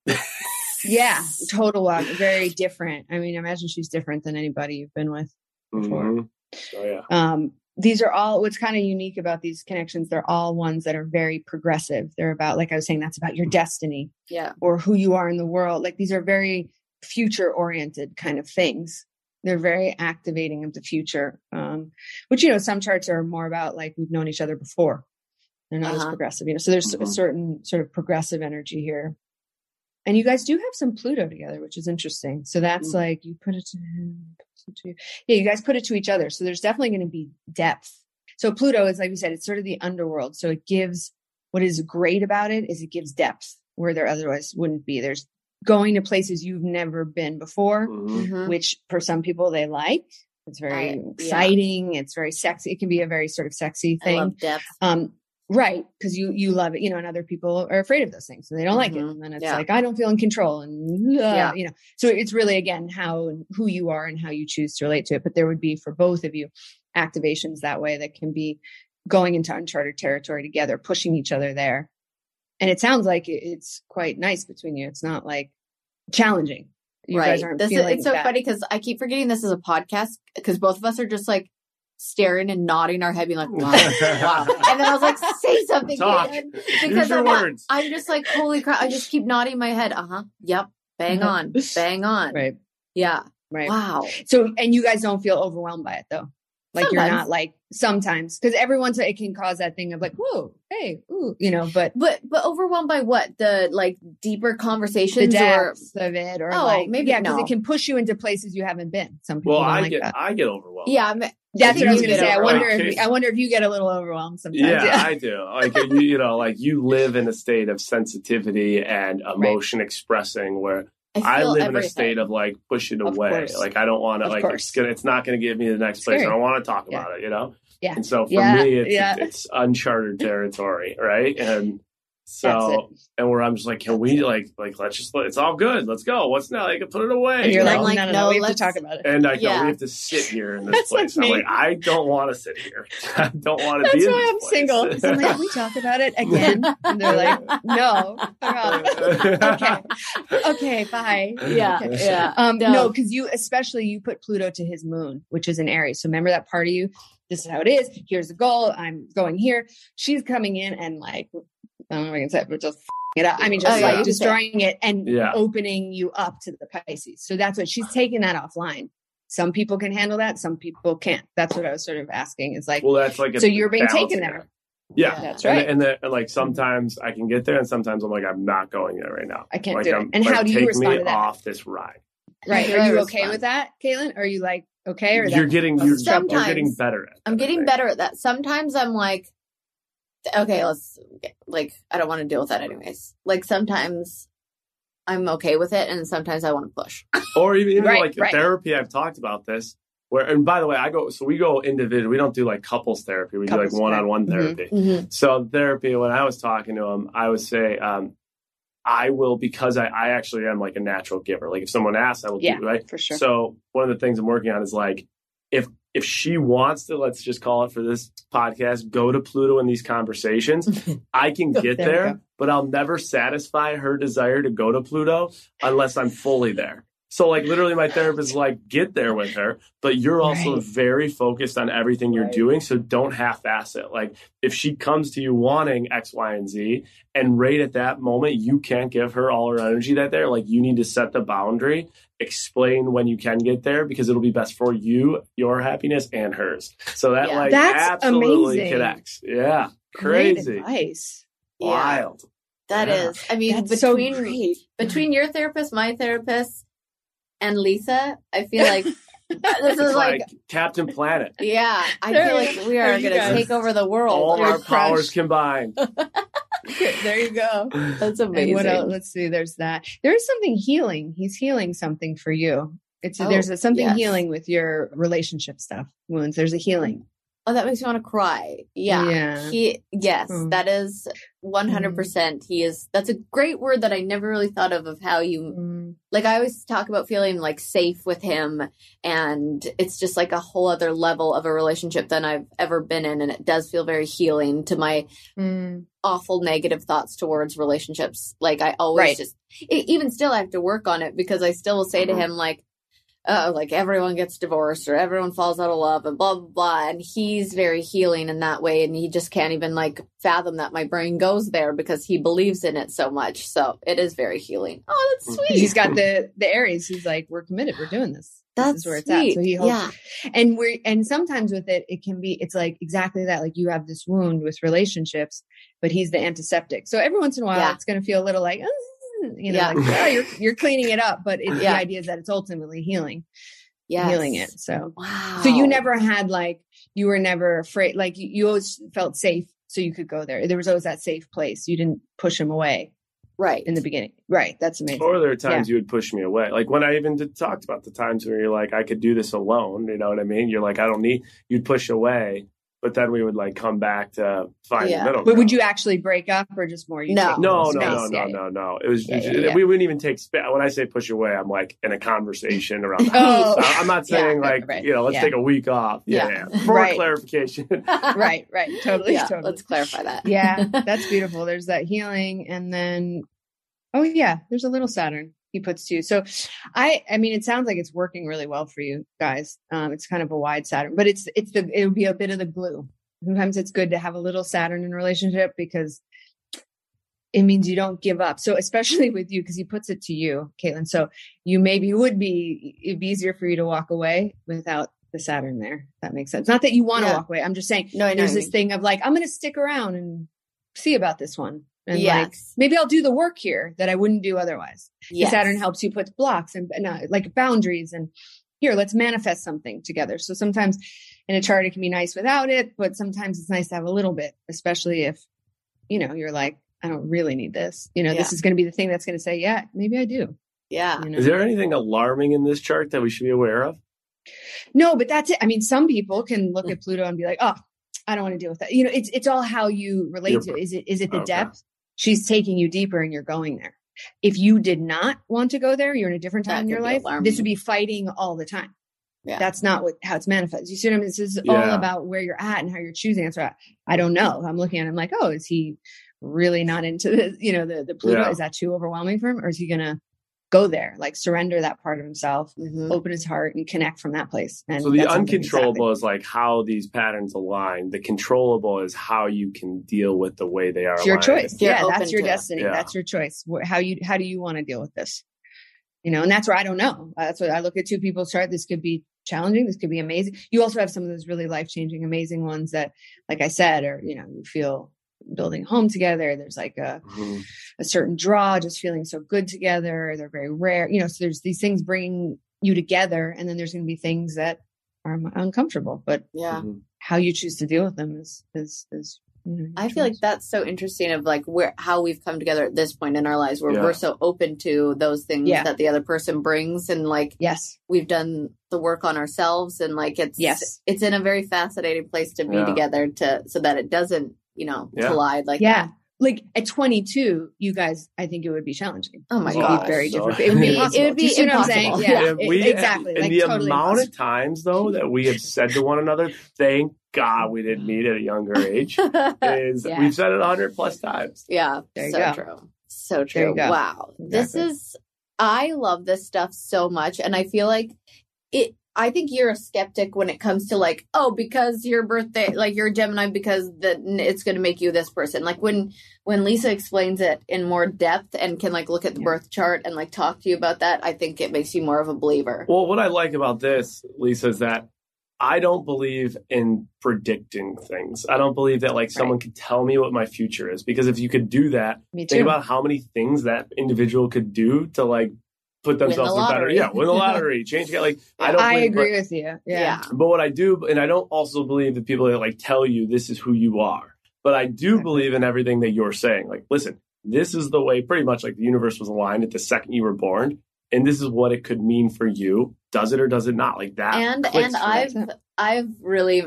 Yeah, total wild, very different. I mean, imagine she's different than anybody you've been with before. Mhm. Oh, yeah. Um, these are all, what's kind of unique about these connections, they're all ones that are very progressive. They're about, like I was saying, that's about your destiny Yeah. or who you are in the world. Like these are very future oriented kind of things. They're very activating of the future, um, which, you know, some charts are more about like we've known each other before. They're not as Uh-huh. progressive, you know, so there's a Mhm. certain sort of progressive energy here. And you guys do have some Pluto together, which is interesting. So that's Mm. like you put it to him. Put it to, yeah, you guys put it to each other. So there's definitely going to be depth. So Pluto is, like we said, it's sort of the underworld. So it gives, what is great about it is it gives depth where there otherwise wouldn't be. There's going to places you've never been before, Mhm. Mhm. which for some people they like. It's very I- yeah. exciting. It's very sexy. It can be a very sort of sexy I thing. love depth. Um, right. Cause you, you love it, you know, and other people are afraid of those things. So they don't like it. Mhm. And then it's Yeah. like, I don't feel in control and, uh, Yeah. you know, so it's really, again, how and who you are and how you choose to relate to it. But there would be for both of you activations that way that can be going into uncharted territory together, pushing each other there. And it sounds like it's quite nice between you. It's not like challenging. You right. guys aren't this feeling is, it's so that. funny because I keep forgetting this is a podcast because both of us are just like staring and nodding our head, being like, wow, wow. And then I was like, say something, Talk. Caitlin. Use Because your I'm, not, words. I'm just like, holy crap. I just keep nodding my head. Uh huh. Yep. Bang Uh-huh. on. Bang on. Right. Yeah. Right. Wow. So, and you guys don't feel overwhelmed by it though. Like Sometimes. you're not like sometimes because every once in a while it can cause that thing of like, whoa, hey, ooh, you know, but But but overwhelmed by what? The like deeper the conversations or depths of it or Oh, like, maybe yeah, because no. it can push you into places you haven't been. Some people Well, don't I like get that. I get overwhelmed. yeah, I'm, That's what I was you going to get say. I over- wonder like, if I wonder if you get a little overwhelmed sometimes. Yeah, I do. Like you, you know, like you live in a state of sensitivity and emotion expressing where I, feel live in a everything. state of like push it Of away. course. Like I don't want to Of like course. it's gonna it's not gonna give me the next It's place. I scary. don't want to talk Yeah. about it, you know? Yeah. And so for Yeah, me it's yeah. it's uncharted territory, right? And That's so and where I'm just like, can we like like let's just let, it's all good. Let's go. What's now? Like put it away. And you're you like, know? like, no, no, no, no, we have to let's- talk about it. And I go, Yeah. we have to sit here in this That's like place. I'm me. like, I don't want to sit here. I don't want to That's be in why this I'm place. single. 'Cause I'm like, can we talk about it again? And they're like, no. okay. Okay, bye. Yeah, Okay. yeah. Um, No. no, because you, especially you put Pluto to his moon, which is in Aries. So remember that part of you, this is how it is. Here's the goal. I'm going here. She's coming in and like, I don't know what I can say, but just f***ing it up. I mean, just Oh, yeah, like you can say destroying it and Yeah. opening you up to the Pisces. So that's what she's taking that offline. Some people can handle that. Some people can't. That's what I was sort of asking is like, Well, that's like a so you're being balancing taken there. act. Yeah, That's And, right. and, the, and like sometimes I can get there, and sometimes I'm like, I'm not going there right now. I can't like, do it. I'm, And like, how do you take respond me to that? off this ride? Right. Yeah, Are you it's okay fun. with that, Caitlin? Are you like, okay? Or You're that- getting you're, Sometimes. you're getting better at. I'm that, I getting think. better at that. Sometimes I'm like, okay, let's like, I don't want to deal with that anyways. Like sometimes I'm okay with it, and sometimes I want to push. Or even, even Right, like right. therapy. I've talked about this. Where and by the way, I go. So we go individual. We don't do like couples therapy. We Couples, do like one-on-one right. therapy. Mm-hmm. So therapy, when I was talking to him, I would say, um, I will, because I, I actually am like a natural giver. Like if someone asks, I will Yeah, do, right? for sure. So one of the things I'm working on is like, if, if she wants to, let's just call it for this podcast, go to Pluto in these conversations, I can get There we there, go. but I'll never satisfy her desire to go to Pluto unless I'm fully there. So like literally my therapist is like, get there with her, but you're also Right. very focused on everything you're Right. doing. So don't half-ass it. Like if she comes to you wanting X, Y, and Z, and right at that moment, you can't give her all her energy that there, like you need to set the boundary, explain when you can get there because it'll be best for you, your happiness, and hers. So that Yeah. like That's absolutely amazing. connects. Yeah. Great Crazy. advice. Yeah, Wild. that Yeah. is. I mean, That's so between great. between your therapist, my therapist, and Lisa, I feel like this It's is like, like, Captain Planet. yeah, I There feel you- like we there are you going to guys. take over the world. All You're our powers crushed. combined. There you go. That's And amazing. what else? Let's see. There's that. There is something healing. He's healing something for you. It's Oh, there's a, something yes. healing with your relationship stuff. Wounds. There's a healing. Oh, that makes me want to cry. Yeah. Yeah. He, yes, Mm. that is one hundred percent. He is, that's a great word that I never really thought of, of how you, Mm. like, I always talk about feeling like safe with him. And it's just like a whole other level of a relationship than I've ever been in. And it does feel very healing to my Mm. awful negative thoughts towards relationships. Like, I always Right. just, e- even still, I have to work on it because I still will say to him, like, oh, like everyone gets divorced or everyone falls out of love and blah, blah, blah. And he's very healing in that way. And he just can't even like fathom that my brain goes there because he believes in it so much. So it is very healing. Oh, that's sweet. He's got the the Aries. He's like, we're committed. We're doing this. that's this is where it's sweet. at. So he hopes, yeah. and we're and sometimes with it, it can be. It's like exactly that. Like you have this wound with relationships, but he's the antiseptic. So every once in a while, Yeah. it's going to feel a little like. "Uh, You know, Yeah. like, oh, you're you're cleaning it up, but it, the Yeah. idea is that it's ultimately healing, Yes. healing it. So, Wow. so you never had like you were never afraid, like you, you always felt safe, so you could go there. There was always that safe place. You didn't push him away right. in the beginning, right? That's amazing. Or there are times you would push me away. Like when I even did, talked about the times where you're like, I could do this alone. You know what I mean? You're like, I don't need, you'd push away. but then we would like come back to find Yeah. the middle. But would ground. you actually break up or just more? You No. take No, no, space? no, no, Yeah, no, no. It was Yeah, just, yeah, yeah. we wouldn't even take space. When I say push away, I'm like in a conversation around the Oh. house. I- I'm not saying Yeah, like, right, you know, let's yeah. take a week off. Yeah. Yeah. yeah. For Right. clarification. Right, right. Totally, yeah, totally. let's clarify that. Yeah, that's beautiful. There's that healing. And then, oh yeah, there's a little Saturn he puts too. So I, I mean, it sounds like it's working really well for you guys. Um, it's kind of a wide Saturn, but it's, it's the, it would be a bit of the glue. Sometimes it's good to have a little Saturn in a relationship because it means you don't give up. So especially with you, because he puts it to you, Caitlin. So you maybe would be, it'd be easier for you to walk away without the Saturn there. If that makes sense. Not that you want to Yeah. walk away. I'm just saying No, I know there's what you this thing of like, I'm going to stick around and see about this one. And like, Yes. maybe I'll do the work here that I wouldn't do otherwise. Yes. The Saturn helps you put blocks and, and uh, like boundaries and here, let's manifest something together. So sometimes in a chart, it can be nice without it, but sometimes it's nice to have a little bit, especially if, you know, you're like, I don't really need this. You know, Yeah. this is going to be the thing that's going to say, yeah, maybe I do. Yeah. You know? Is there anything alarming in this chart that we should be aware of? No, but that's it. I mean, some people can look at Pluto and be like, oh, I don't want to deal with that. You know, it's it's all how you relate Your- to it. Is it is it the Okay. depth? She's taking you deeper and you're going there. If you did not want to go there, you're in a different That time in your could be life. alarming. This would be fighting all the time. Yeah. That's not what how it's manifested. You see what I mean? This is all Yeah. about where you're at and how you're choosing. That's right. I don't know. I'm looking at him like, oh, is he really not into the, you know, the, the Pluto? Yeah. Is that too overwhelming for him? Or is he going to go there, like surrender that part of himself, Mhm. open his heart and connect from that place? And So the that's something uncontrollable is like how these patterns align. The controllable is how you can deal with the way they are It's your aligned. choice. You're Yeah, open that's your to it. destiny. Yeah. That's your choice. Wh- How you how do you want to deal with this? You know, and that's where I don't know. Uh, That's what I look at two people's chart. This could be challenging. This could be amazing. You also have some of those really life changing, amazing ones that, like I said, are you know you feel building a home together. There's like a Mhm. a certain draw, just feeling so good together. They're very rare. You know, so there's these things bringing you together, and then there's going to be things that are un- uncomfortable. But Yeah. Mhm. how you choose to deal with them is is is. You know, your I feel like choice. that's so interesting of like where how we've come together at this point in our lives where Yeah. we're so open to those things Yeah. that the other person brings and like yes, we've done the work on ourselves and like it's Yes. it's in a very fascinating place to be Yeah. together to so that it doesn't, you know, Yeah. collide like yeah. that. Like at twenty-two, you guys, I think it would be challenging. Oh my It would gosh. be very So- different. It would be It impossible. would be Do you see what I'm saying? impossible. Yeah, If e- we- exactly. And Like the totally amount impossible. of times though that we have said to one another, "Thank God we didn't meet at a younger age," is Yeah. we've said it a hundred plus times. Yeah, There you so go. true. So There true. you go. Wow. This Exactly. is I love this stuff so much and I feel like it I think you're a skeptic when it comes to like, oh, because your birthday, like you're a Gemini because the, it's going to make you this person. Like when when Lisa explains it in more depth and can like look at the Yeah. birth chart and like talk to you about that, I think it makes you more of a believer. Well, what I like about this, Lisa, is that I don't believe in predicting things. I don't believe that like someone could tell me what my future is, because if you could do that, Me too. think about how many things that individual could do to like put themselves the in better. lottery. Yeah, win the lottery, change. Like I don't. I believe- agree but- with you. Yeah. Yeah. But what I do, and I don't also believe that people that like tell you this is who you are. But I do Okay. believe in everything that you're saying. Like, listen, this is the way pretty much like the universe was aligned at the second you were born. And this is what it could mean for you. Does it or does it not? Like that. And clicks and for me. I've That's I've really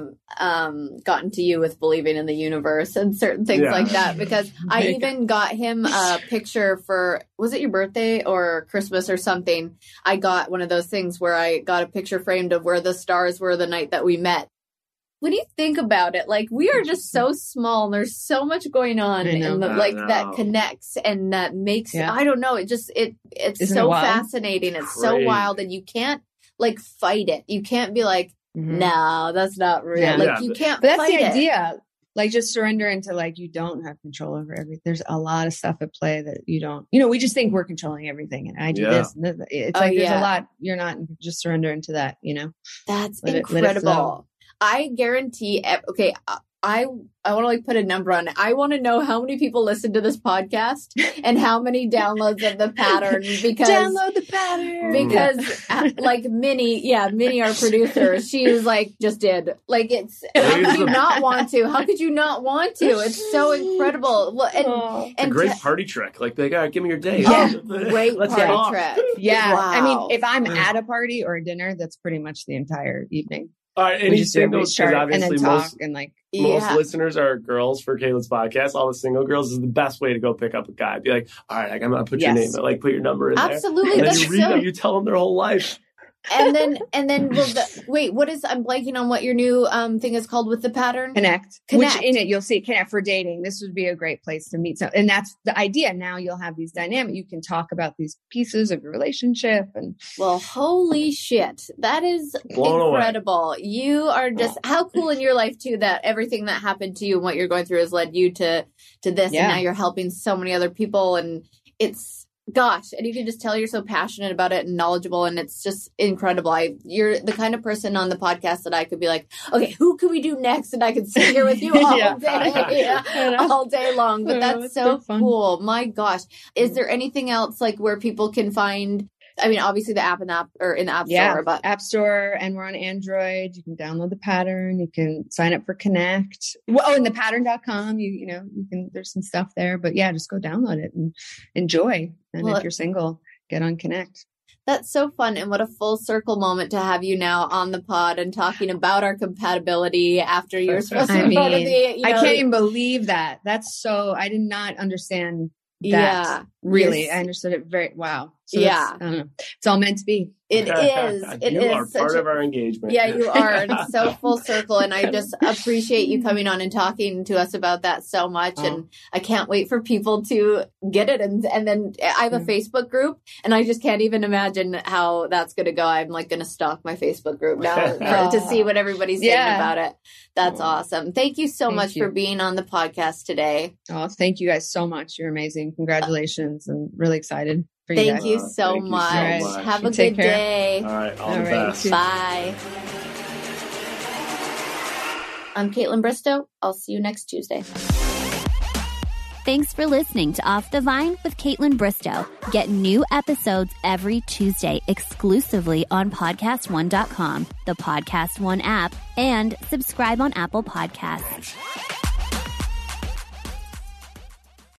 um gotten to you with believing in the universe and certain things Yeah. like that because I There you even got him a picture for was it your birthday or Christmas or something? I got one of those things where I got a picture framed of where the stars were the night that we met. When you think about it, like we are just so small and there's so much going on I know. and the, I like know. that connects and that makes Yeah. I don't know, it just it it's Isn't it so wild? fascinating. It's so Crazy. wild and you can't like fight it. You can't be like Mhm. no, that's not real. Yeah. Like Yeah, you but- can't But that's fight the it. idea. Like just surrender into like you don't have control over everything. There's a lot of stuff at play that you don't. You know, we just think we're controlling everything, and I do Yeah. this. And this. It's Oh, like there's yeah. a lot. You're not just surrender into that. You know. That's Let it- let it incredible. flow. I guarantee ev- okay, I I want to like put a number on it. I want to know how many people listen to this podcast and how many downloads of the pattern because Download the pattern. because uh, like Minnie, yeah, Minnie, our producer, she was like, just did. Like it's how could you not want to? How could you not want to? It's so incredible. Well, and Oh. It's a and great te- party trick. Like, they gotta give me your day. Yeah. great Let's get off. party trick. Yeah. I Wow. mean, if I'm at a party or a dinner, that's pretty much the entire evening. All right, We any just do a singles? chart Because and then obviously talk most, and like, most Yeah. listeners are girls for Caitlin's podcast. All the single girls is the best way to go pick up a guy. Be like, all right, I'm going to put your Yes. name, like put your number in there. Absolutely. And then That's you read so them, you tell them their whole life. and then and then will the wait, what is I'm blanking on what your new um thing is called with the pattern? Connect. Connect. Which in it you'll see Connect for dating. This would be a great place to meet. So, and that's the idea. Now you'll have these dynamic. You can talk about these pieces of your relationship, and Well, holy shit. That is Blown away. incredible. You are just how cool in your life too that everything that happened to you and what you're going through has led you to to this Yeah. and now you're helping so many other people and it's gosh, and you can just tell you're so passionate about it and knowledgeable and it's just incredible. I you're the kind of person on the podcast that I could be like, okay, who can we do next? And I could sit here with you all Yeah. day, all day long. But Oh, that's it's so so fun. cool. My gosh. Is there anything else like where people can find I mean, obviously the app and app or in the app yeah, store, but App Store, and we're on Android. You can download the pattern. You can sign up for Connect. Well, oh, and the pattern dot com. You you know you can. There's some stuff there, but yeah, just go download it and enjoy. And Well, if you're single, get on Connect. that's so fun. And what a full circle moment to have you now on the pod and talking about our compatibility after you're supposed to I be part of mean, the, you I know, can't even believe that. That's so. I did not understand that. Yeah. Really, Yes. I understood it very wow. So Yeah. that's- I don't know. It's all meant to be. It is. It you is are such part a- of our engagement. Yeah, you are. It's so full circle. And I just appreciate you coming on and talking to us about that so much. Oh. And I can't wait for people to get it. And and then I have a Yeah. Facebook group and I just can't even imagine how that's going to go. I'm like going to stalk my Facebook group now for, to see what everybody's saying Yeah. about it. That's awesome. Thank you so Thank much you. for being on the podcast today. Oh, thank you guys so much. You're amazing. Congratulations. I'm really excited for you Thank guys. you Uh, so thank you so much. much. Have a You take good care. day. All right, all, All the right, best. you too. Bye. I'm Caitlin Bristow. I'll see you next Tuesday. Thanks for listening to Off the Vine with Caitlin Bristow. Get new episodes every Tuesday exclusively on podcast one dot com, the Podcast One app, and subscribe on Apple Podcasts.